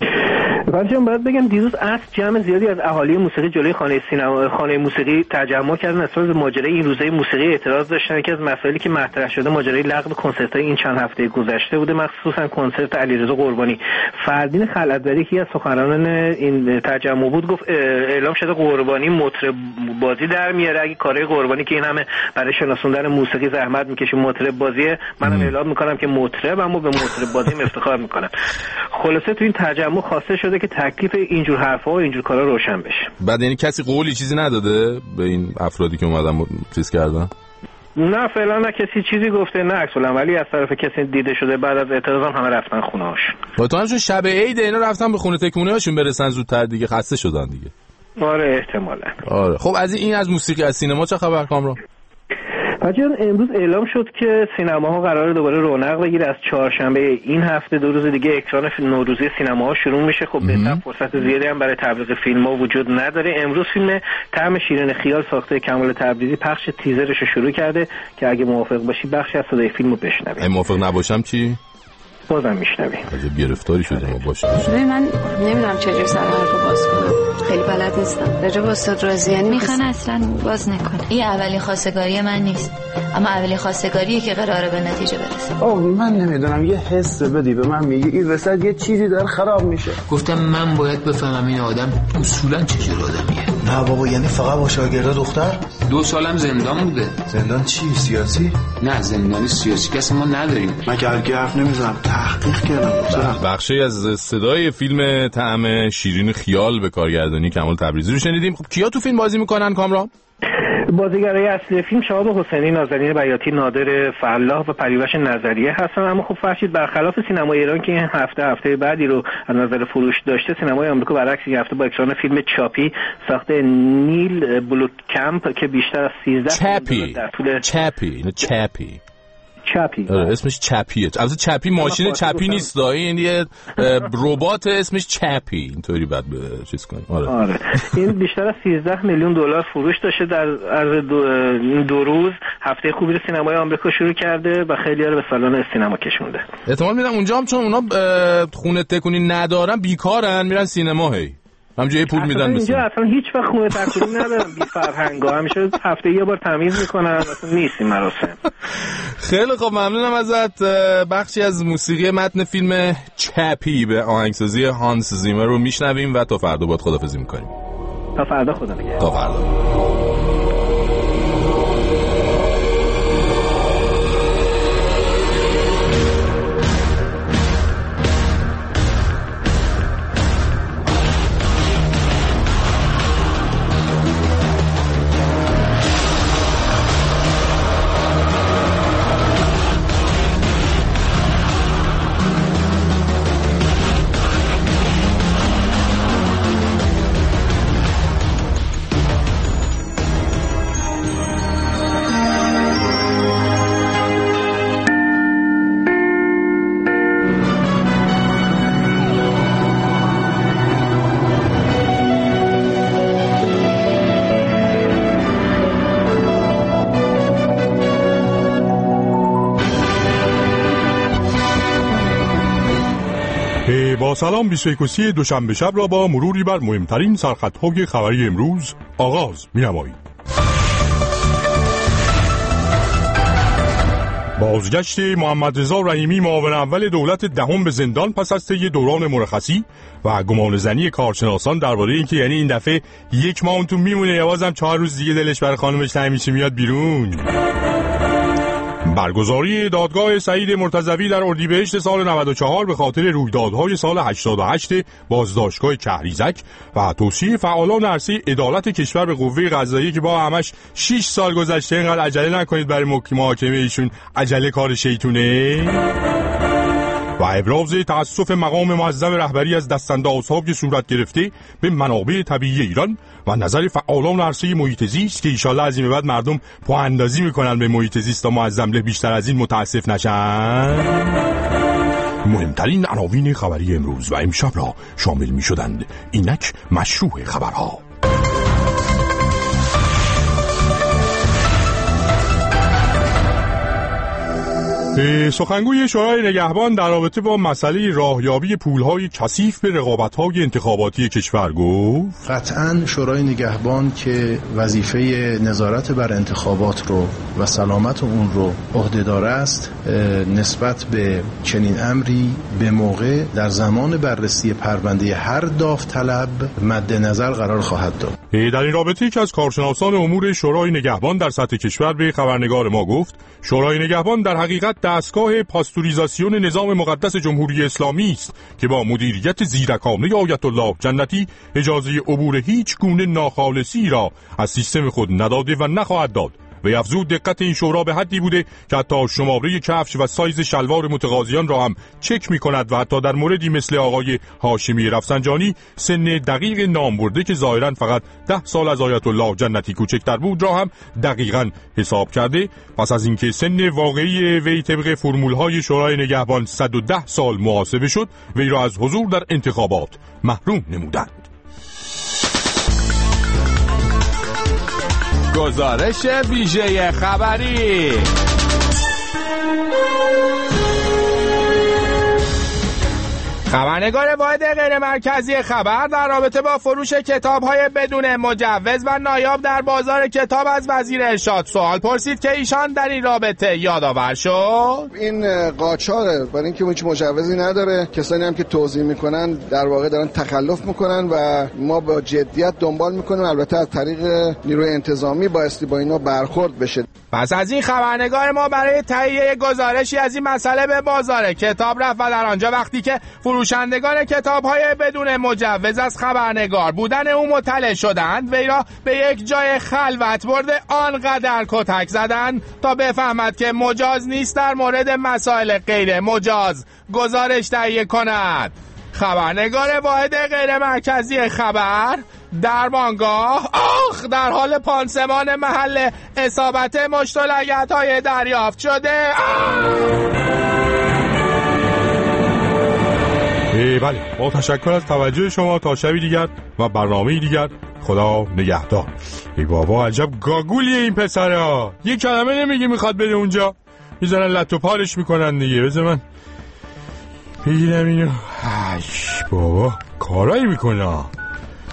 V: فرشید باید بگم دیروز اصل جمع زیادی از اهالی موسیقی جلوی خانه موسیقی تجمع کردن نسبت به ماجرای این روزهای موسیقی اعتراض داشتن که از مسائلی که مطرح شده ماجرای لغو کنسرت‌های این چند هفته گذشته بوده، مخصوصا کنسرت علیرضا قربانی. فردین خلعت‌وری که از سخنرانان این تجمع بود گفت اعلام شده قربانی مطرب بازی در میاره، اگه کارهای قربانی که این همه برای شناسوندن موسیقی زحمت میکشه مطرب بازیه، منم اعلام میکنم که مطرب، اما به مطرب بازیم افتخار میکنم. خلاصه تو این تجمع خواسته شده که تکلیف اینجور حرفا و اینجور کارا روشن بشه.
C: بعد یعنی کسی قولی چیزی نداده به این افرادی که اومدن چیز کردن؟
V: نه فعلا نه کسی چیزی گفته، نه اصلا، ولی از طرف کسی دیده شده بعد از اعتراض همه رفتن خونه هاشون.
C: با تو همشون شب عید اینا رفتن به خونه تکونه هاشون برسن زودتر دیگه، خسته شدن دیگه.
V: آره احتمالاً.
C: آره خب از این از موسیقی از سینما چه خبر کامران؟
V: بچه‌ها امروز اعلام شد که سینماها قراره دوباره رونق بگیره. از چهارشنبه این هفته 2 روز دیگه اکران نوروزی سینماها شروع میشه. خب بهتر فرصت زیادی هم برای تبلیغ فیلم‌ها وجود نداره. امروز فیلم طعم شیرین خیال ساخته کمال تبریزی پخش تیزرش رو شروع کرده که اگه موافق باشی بخشی از صدای فیلمو بشنویم.
C: اگه موافق نباشم چی؟
V: بازم میشنویم.
C: عجب گرفتاری شده ما باشه.
W: من نمیدونم چجوری سر حرفو باز کنم. خیلی بلد نیستم. راجع به استاد رازیانی
X: میخوان اصلا باز نکن. این اولین خواستگاری من نیست. اما اولین خواستگاریه که قراره به نتیجه برسه.
G: من نمیدونم یه حس بدی به من میگه این وسط یه چیزی داره خراب میشه.
Y: گفتم من باید بفهمم این آدم اصولا چه جور آدمیه.
G: نه بابا یعنی فقط با شاگردا دختر؟
Y: 2 سالم زندان بوده.
G: زندان چی؟ سیاسی؟
Y: نه زندانی سیاسی کسی ما نداریم.
G: من که حرف نمیزنم، تحقیق کردم.
C: بخشی از صدای فیلم طعم شیرین خیال به کارگردانی کمال تبریزی رو شنیدیم. خب کیا تو فیلم بازی میکنن کامران؟
V: بازیگرای اصلی فیلم شهاب حسینی، نازنین بیاتی، نادر فلاح و پریوش نظریه هستن. اما خب فرشید برخلاف سینمای ایران که این هفته بعدی رو از نظر فروش داشته، سینمای آمریکا برعکس این هفته با اکران فیلم چاپی ساخته نیل بلومکامپ که بیشتر از 13
C: چاپی
V: چپی.
C: اسمش چپیه. البته چپی ماشین چپی نیست، این یه ربات اسمش چپی، اینطوری بعد چیز کنیم.
V: آره. این بیشتر از 13 میلیون دلار فروش داشته در عرض 2 روز. هفته خوبی رو سینمای آمریکا شروع کرده و خیلی‌ها رو به سالن سینما کشونده.
C: احتمال میدم اونجا هم چون اونا خونه تکونی ندارن بیکارن میرن سینما. هی همینجوری پول میدن
V: اینجا اصلا هیچ وقت خونه تکونی ندارم بی فرهنگا، همیشه هفته یه بار تمیز میکنن، اصلا نیستی مراسم.
C: خیلی خب ممنونم ازت. بخشی از موسیقی متن فیلم چپی به آهنگسازی هانس زیمر رو میشنویم و تا فردا باید خدافظی میکنیم.
V: تا فردا خدا نگهدار.
C: تا فردا.
E: با سلام 21 دوشنبه شب را با مروری بر مهمترین سرخطهای خبری امروز آغاز می‌نماییم. بازگشت محمد رضا رحیمی معاون اول دولت دهم به زندان پس از طی دوران مرخصی و گمانه‌زنی کارشناسان درباره اینکه یعنی این دفعه 1 ماه اونتون میمونه یا بازم 4 روز دیگه دلش برای خانمش تنگ میشه میاد بیرون. برگزاری دادگاه سعید مرتضوی در اردیبهشت سال 94 به خاطر رویدادهای سال 88 بازداشتگاه کهریزک و توصیه فعالان عرصه عدالت کشور به قوه قضاییه که با همش 6 سال گذشته اینقدر عجله نکنید برای محاکمه ایشون، عجله کار شیطونه. و ابراز تأسف مقام معظم رهبری از دستاندازها که صورت گرفته به منابع طبیعی ایران و نظر فعالان عرصه محیط زیست که ایشالله از این به بعد مردم پااندازی میکنن به محیط زیست تا معظم له بیشتر از این متاسف نشن. مهمترین عناوین خبری امروز و امشب را شامل میشدند اینک مشروع خبرها. سخنگوی شورای نگهبان در رابطه با مسئله راهیابی پولهای کثیف به رقابت‌های انتخاباتی کشور گفت
F: قطعاً شورای نگهبان که وظیفه نظارت بر انتخابات رو و سلامت اون رو عهده‌دار است نسبت به چنین امری به موقع در زمان بررسی پرونده هر داوطلب مد نظر قرار خواهد داد.
E: در این رابطه یکی از کارشناسان امور شورای نگهبان در سطح کشور به خبرنگار ما گفت شورای نگهبان در حقیقت دستگاه پاستوریزاسیون نظام مقدس جمهوری اسلامی است که با مدیریت زیرکانه آیت الله جنتی اجازه عبور هیچ گونه ناخالصی را از سیستم خود نداده و نخواهد داد. و افزود دقت این شورا به حدی بوده که حتی شماره کفش و سایز شلوار متقاضیان را هم چک می کند و حتی در موردی مثل آقای هاشمی رفسنجانی سن دقیق نام برده که ظاهرا فقط 10 سال از آیت الله جنتی کوچکتر بود را هم دقیقاً حساب کرده. پس از اینکه سن واقعی وی طبق فرمول‌های شورای نگهبان 110 سال محاسبه شد، وی را از حضور در انتخابات محروم نمودند.
C: گزارش ویژه خبری. خبرنگار واحد غیر مرکزی خبر در رابطه با فروش کتاب‌های بدون مجوز و نایاب در بازار کتاب از وزیر ارشاد سوال پرسید که ایشان در این رابطه یادآور شد.
H: این قاچاقه، برای اینکه هیچ مجوزی نداره، کسانی هم که توزیع میکنن در واقع دارن تخلف میکنن و ما با جدیت دنبال میکنیم، البته از طریق نیروی انتظامی بایستی با اینا برخورد بشه.
C: پس از این خبرنگار ما برای تهیه گزارشی از این مسئله به بازار کتاب رفت و در آنجا وقتی که فروشندگان کتاب‌های بدون مجوز از خبرنگار بودن او مطلع شدند، وی را به یک جای خلوت برده آنقدر کتک زدند تا بفهمد که مجاز نیست در مورد مسائل غیر مجاز گزارش تهیه کند. خبرنگار واحد غیر مرکزی خبر در بانگاه در حال پانسمان محل اصابت مشت و لگدهای دریافت شده.
E: بله، با تشکر از توجه شما. تا شبی دیگر و برنامه دیگر، خدا نگهدار. ای بابا عجب گاگولیه این پسرها، یک کلمه نمیگه میخواد بره اونجا، میزنن لط و پارش میکنن دیگه. بذار من بگیرم اینو. بابا کارایی میکنه.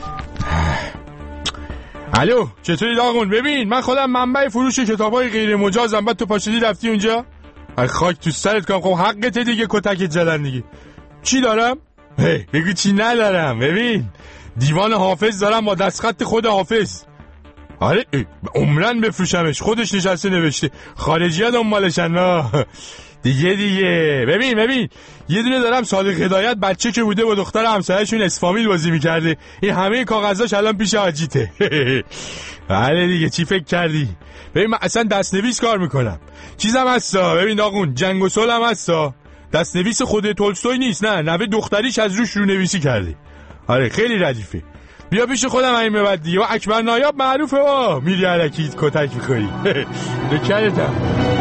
E: الو چطوری داغون؟ ببین من خودم منبع فروش کتابای غیر مجازم، بعد تو پاشدی رفتی اونجا. خاک تو سرت کنم. خب حقت دیگه کتک زدن دیگه. چی دارم؟ بگو چی ندارم. ببین دیوان حافظ دارم با دستخط خود حافظ. آره عمرن بفروشمش، خودش نشسته نوشته، خارجی ها دنبالشن دیگه. ببین یه دونه دارم صادق هدایت، بچه که بوده با دختر همسایه‌شون اسفامیل بازی میکرده، این همه کاغذاش الان پیش حاجیته. بله دیگه چی فکر کردی؟ ببین من اصلا دستنویس کار میکنم، چیزم هستا. ببین داغون جنگ و صلح هم هستا، دستنویس خود تولستوی نیست، نه نوه دختریش از روش رونویسی کرده. آره خیلی ردیفه. بیا پیش خودم این بعد دیگه. و اکبر نایاب معروفه میری علکی کتک میخوری. نکردم.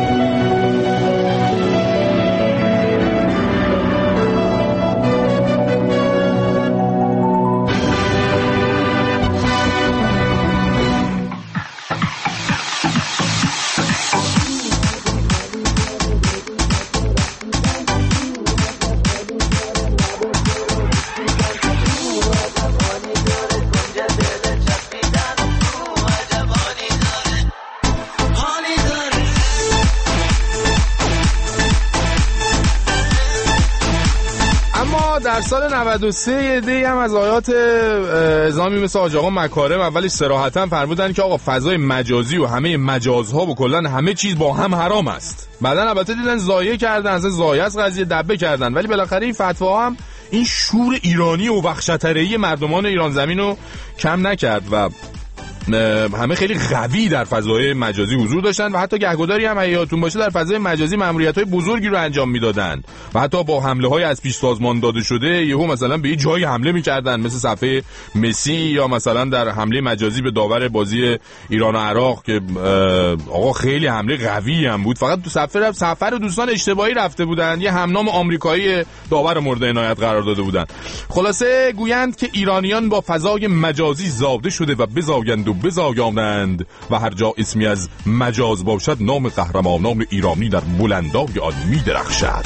E: در سال 93 یه دی هم از آیات اعزامی مثل حاج آقا مکارم اولش صراحتاً فرمودن که آقا فضای مجازی و همه مجازها و کلاً همه چیز با هم حرام است. بعدن البته دیدن زایه کردن، از زایه از قضیه دبه کردن، ولی بالاخره این فتوا هم این شور ایرانی و وحشت‌طلبی مردمان ایران زمین رو کم نکرد و همه خیلی قوی در فضای مجازی حضور داشتن و حتی گهگداری هم یادتون باشه در فضای مجازی مأموریت‌های بزرگی رو انجام میدادن و حتی با حمله‌های از پیش سازمان داده شده یهو مثلا به یه جایی حمله می‌کردن، مثل صفحه مسی، یا مثلا در حمله مجازی به داور بازی ایران و عراق که آقا خیلی حمله قوی هم بود، فقط تو سفر دوستان اشتباهی رفته بودن، یه همنام آمریکایی داور مورد عنایت قرار داده بودن. خلاصه گویند که ایرانیان با فضای مجازی زاده شده و بزایند و بزایانند و هر جا اسمی از مجاز باشد نام قهرمانان ایرانی در بلندای آن می درخشد.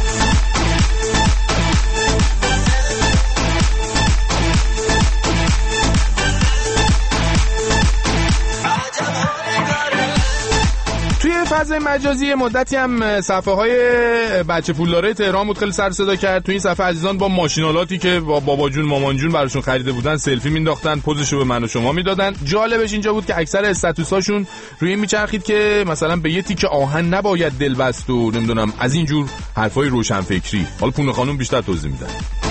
E: توی فضای مجازی مدتی هم صفحه های بچه پولداره تهران بود خیلی سر صدا کرد. توی این صفحه عزیزان با ماشینالاتی که با بابا جون مامان جون براشون خریده بودن سلفی مینداختن، پوزشو به من و شما میدادن. جالبش اینجا بود که اکثر استاتوساشون روی این میچرخید که مثلا به یه تیکه آهن نباید دل بست و نمیدونم از این جور حرفای روشنفکری. حالا پونه خانم بیشتر توضیح میدن.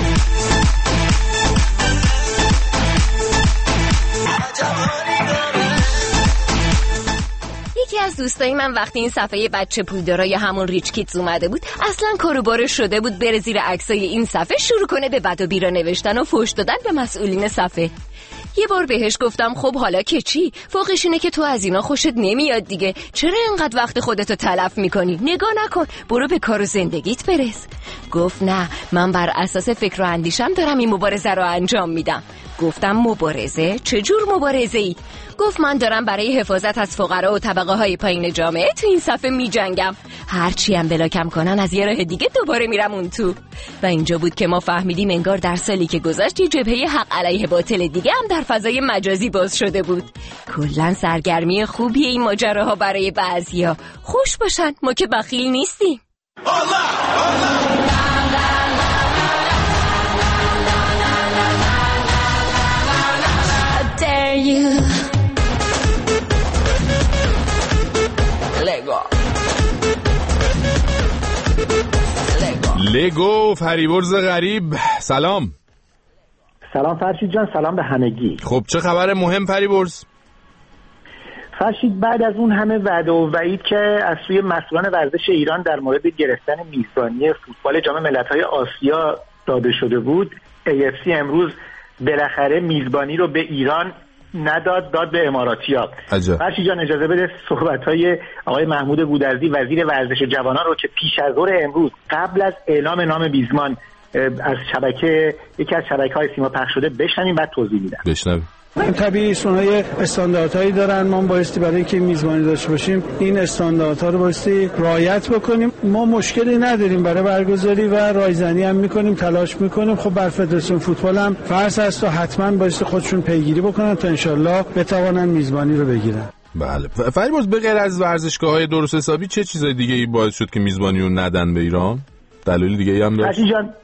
U: یکی از دوستای من وقتی این صفحه بچه پولدارا یا همون ریچ کیدز اومده بود اصلا کاروبار شده بود بره زیر عکسای این صفحه شروع کنه به بد و بیرا نوشتن و فحش دادن به مسئولین صفحه. یه بار بهش گفتم خب حالا که چی؟ فوقش اینه که تو از اینا خوشت نمیاد دیگه، چرا اینقدر وقت خودتو تلف میکنی؟ نگاه نکن، برو به کار و زندگیت برس. گفت نه، من بر اساس فکر و اندیشم دارم این مبارزه رو انجام میدم. گفتم مبارزه؟ چه جور مبارزه‌ای؟ گفت من دارم برای حفاظت از فقرا و طبقه های پایین جامعه تو این صفحه میجنگم، هرچی هم بلاکم کنن از یه راه دیگه دوباره میرم اون تو. و اینجا بود که ما فهمیدیم انگار در سالی که گذشت یه جبهه حق علیه باطل دیگه هم در فضای مجازی باز شده بود. کلا سرگرمی خوبیه این ماجراها برای بعضیا. خوش باشن، ما که بخیل نیستیم.
E: لگو فریبرز غریب، سلام.
V: سلام فرشید جان، سلام به همگی.
E: خب چه خبر مهم فریبرز؟
V: فرشید بعد از اون همه وعده و وعید که از سوی مسئولان ورزش ایران در مورد گرفتن میزبانی فوتبال جام ملت‌های آسیا داده شده بود، AFC امروز بالاخره میزبانی رو به ایران نداد، داد به اماراتی‌ها. فرشید جان اجازه بده صحبت‌های آقای محمود گودرزی وزیر ورزش جوانان رو که پیش از ظهر امروز قبل از اعلام نام میزبان از یکی از شبکه‌های سیما پخش شده بشنویم بعد توضیح میدم.
E: بشنویم.
I: طبیعی اونها استانداردهایی دارن، ما بایستی برای اینکه میزبانی داشته باشیم این استانداردها رو بایستی رعایت بکنیم. ما مشکلی نداریم برای برگزاری و رایزنی هم میکنیم، تلاش میکنیم. خب بر فدراسیون فوتبال هم فرض است و حتما بایستی خودشون پیگیری بکنن تا انشالله بتوانن میزبانی رو بگیرن.
C: بله. فریبرز به غیر از ورزشگاه‌های درست حسابی چه چیزای دیگه‌ای باعث شد که میزبانی رو ندن به ایران؟ دلایل دیگه‌ای هم داره؟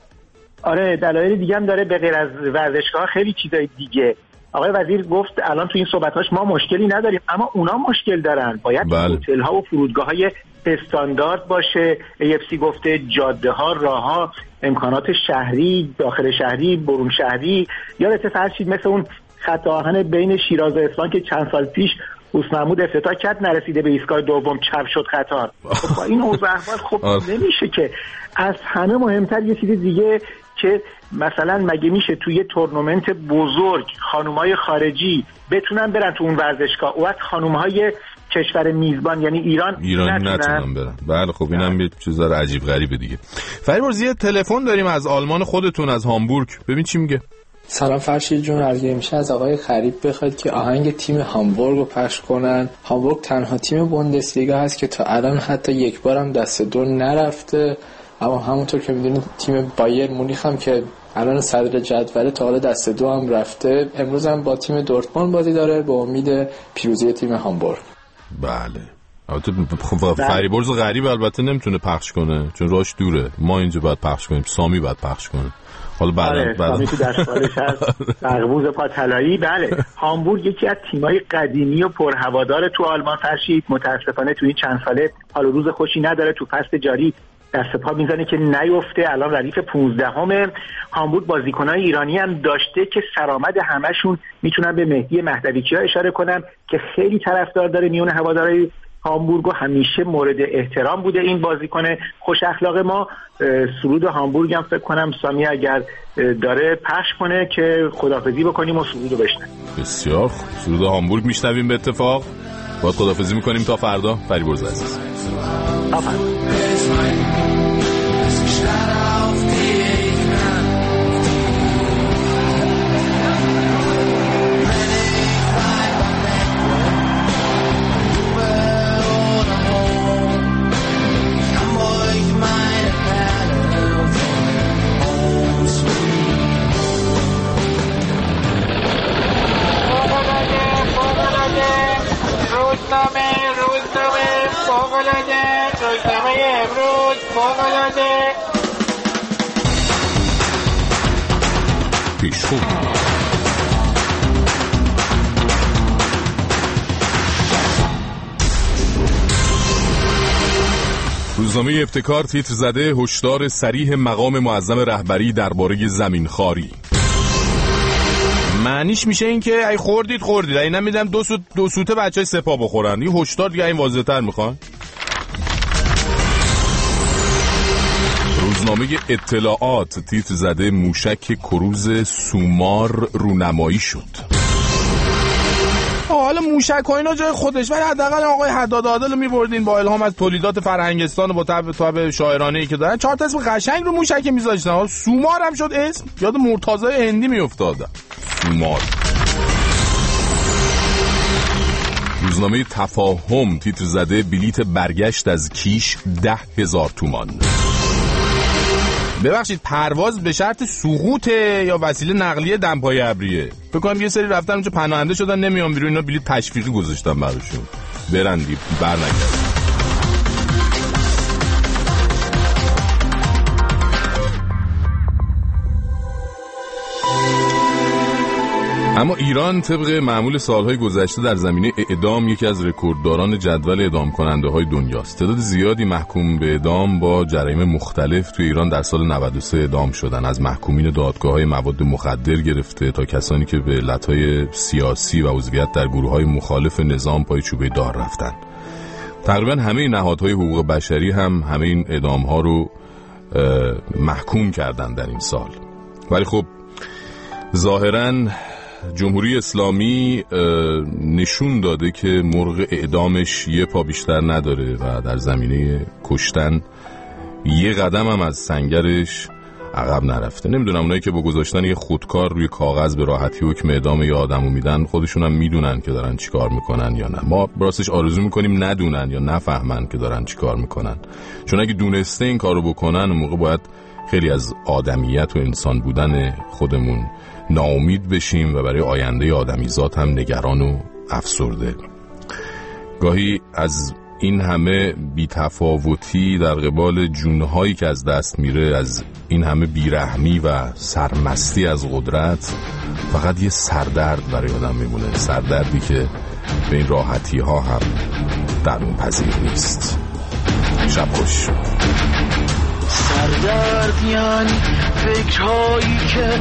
V: آره دلایل دیگه هم داره. به غیر از ورزشگاه خیلی چیزای دیگه. آقای وزیر گفت الان تو این صحبتاش ما مشکلی نداریم، اما اونا مشکل دارن. باید هتل‌ها و فرودگاه‌های استاندارد باشه. AFC گفته جاده‌ها، راه‌ها، امکانات شهری، داخل شهری، برون شهری. یادت فرشید مثل اون خط آهن بین شیراز و اصفهان که چند سال پیش حسن محمود افتتاح کرد، نرسیده به ایستگاه دوم چپ شد قطار. با این اوضاع احوال خب نمیشه که. از همه مهمتر یه چیز دیگه که مثلا مگه میشه توی تورنمنت بزرگ خانومای خارجی بتونن برن تو اون ورزشگاه، وقت خانومهای کشور میزبان یعنی ایران
C: نتونن برن؟ بله خب اینم یه چیز عجیب غریبه دیگه. فریبرز یه تلفن داریم از آلمان خودتون، از هامبورگ، ببین چی میگه.
K: سلام فرشید جون، اگه میشه از آقای خریب بخواید که آهنگ تیم هامبورگ رو پخش کنن. هامبورگ تنها تیم بوندسلیگا هست که تا الان حتی یک بارم دست دو نرفته، اما همونطور که میدونید تیم بایر مونیخ هم که الان صدر جدول تا حالا دست دو هم رفته، امروز هم با تیم دورتموند بازی داره به امید پیروزی تیم هامبورگ.
C: بله البته فریبرز غریب البته نمیتونه پخش کنه چون راش دوره، ما اینجا باید پخش کنیم، سامی باید پخش کنه. حالا بعد
V: سامی تو دستفالش هست تقبوز پاتلایی. بله هامبورگ یکی از تیمای قدیمی و پرهوادار تو آلمان فرشید. متاسفانه تو این چند ساله حال و روز خوشی نداره، تو فصل جاری دست پا میزنه که نیفته. الان ردیف 15ام. هامبورگ بازیکنای ایرانی هم داشته که سرآمد همشون میتونن به مهدی مهدویچی‌ها اشاره کنم که خیلی طرفدار داره میون هوادارهای هامبورگ و همیشه مورد احترام بوده این بازیکن خوش اخلاق ما. سرود هامبورگ هم فکر کنم سامی اگر داره پخش کنه که خداحافظی بکنیم و سرود رو بشنویم.
C: بسیار خوب، سرود هامبورگ میشنویم. به اتفاق باید خداحافظی میکنیم تا فردا. فریبرز عزیز روزنامه ابتکار تیتر زده هشدار صریح مقام معظم رهبری درباره زمینخواری. معنیش میشه این که ای خوردید ای نمیدم دو سوته بچهای سپاه بخورن. این هشدار دیگه این واضح‌تر میخوان. روزنامه اطلاعات تیتر زده موشک کروز سومار رونمایی شد. حالا موشک ها اینا جای خودش، ولی حداقل آقای حداد عادل رو می‌بردین با الهام از تولیدات فرهنگستان و با طبع شاعرانه‌ای که دارن 4 تا اسم قشنگ رو موشک می‌ذاشتن. سومار هم شد اسم، یاد مرتضی هندی میافتادم. سومار. روزنامه تفاهم تیتر زده بلیت برگشت از کیش 10,000 تومان. ببخشید پرواز به شرط سقوطه یا وسیله نقلیه دمپای ابریه؟ فکر کنم یه سری رفتن اونجا پناهنده شدن نمیان بیرون، اینا بلیط تشویقی گذاشتن براشون برن دیگه برنگردن. اما ایران طبق معمول سالهای گذشته در زمینه اعدام یکی از رکوردداران جدول اعدام کننده های دنیاست. تعداد زیادی محکوم به اعدام با جرایم مختلف توی ایران در سال 93 اعدام شدن، از محکومین دادگاه‌های مواد مخدر گرفته تا کسانی که به علتهای سیاسی و عضویت در گروه‌های مخالف نظام پای چوبه دار رفتن. تقریبا همه نهادهای حقوق بشری هم همه این اعدام‌ها رو محکوم کردن در این سال. ولی خب ظاهراً جمهوری اسلامی نشون داده که مرغ اعدامش یه پا بیشتر نداره و در زمینه کشتن یه قدم هم از سنگرش
E: عقب نرفته. نمیدونم اونایی که با گذاشتن یه خودکار روی کاغذ به راحتی حکم اعدام یه آدمو میدن خودشون هم میدونن که دارن چیکار میکنن یا نه. ما راستش آرزو میکنیم ندونن یا نفهمن که دارن چیکار میکنن، چون اگه دونسته این کارو بکنن اون موقع باید خیلی از آدمیت و انسان بودن خودمون ناامید بشیم و برای آینده آدمیزاد هم نگران و افسرده. گاهی از این همه بی‌تفاوتی در قبال جونهایی که از دست میره، از این همه بیرحمی و سرمستی از قدرت، فقط یه سردرد برای آدم میمونه، سردردی که به این راحتی ها هم درون پذیر نیست. شب خوش.
A: سردرد یعنی فکرهایی که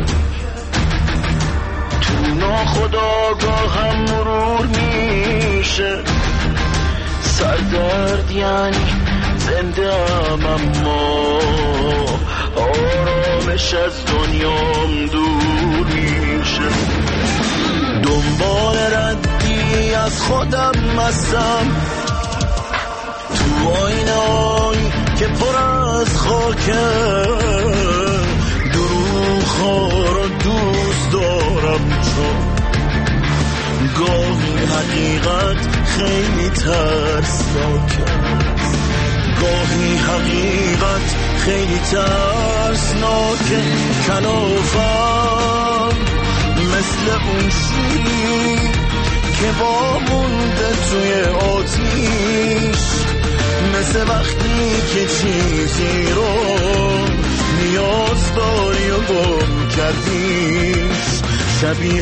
A: تو ناخودآگاه هم مرور میشه. سردرد یعنی زنده ام اما آرامش از دنیام دور میشه. دنبال ردی از خودم هستم تو آینه‌ای که پر از خاکه. دروغ‌ها رو دوست دارم چون گاهی حقیقت خیلی ترسناکه، گاهی حقیقت خیلی ترسناکه. کلافم مثل اون شیری که وامونده توی آتیش، مثل وقتی که چیزی رو نیاز داری و گم کردیش. شبیه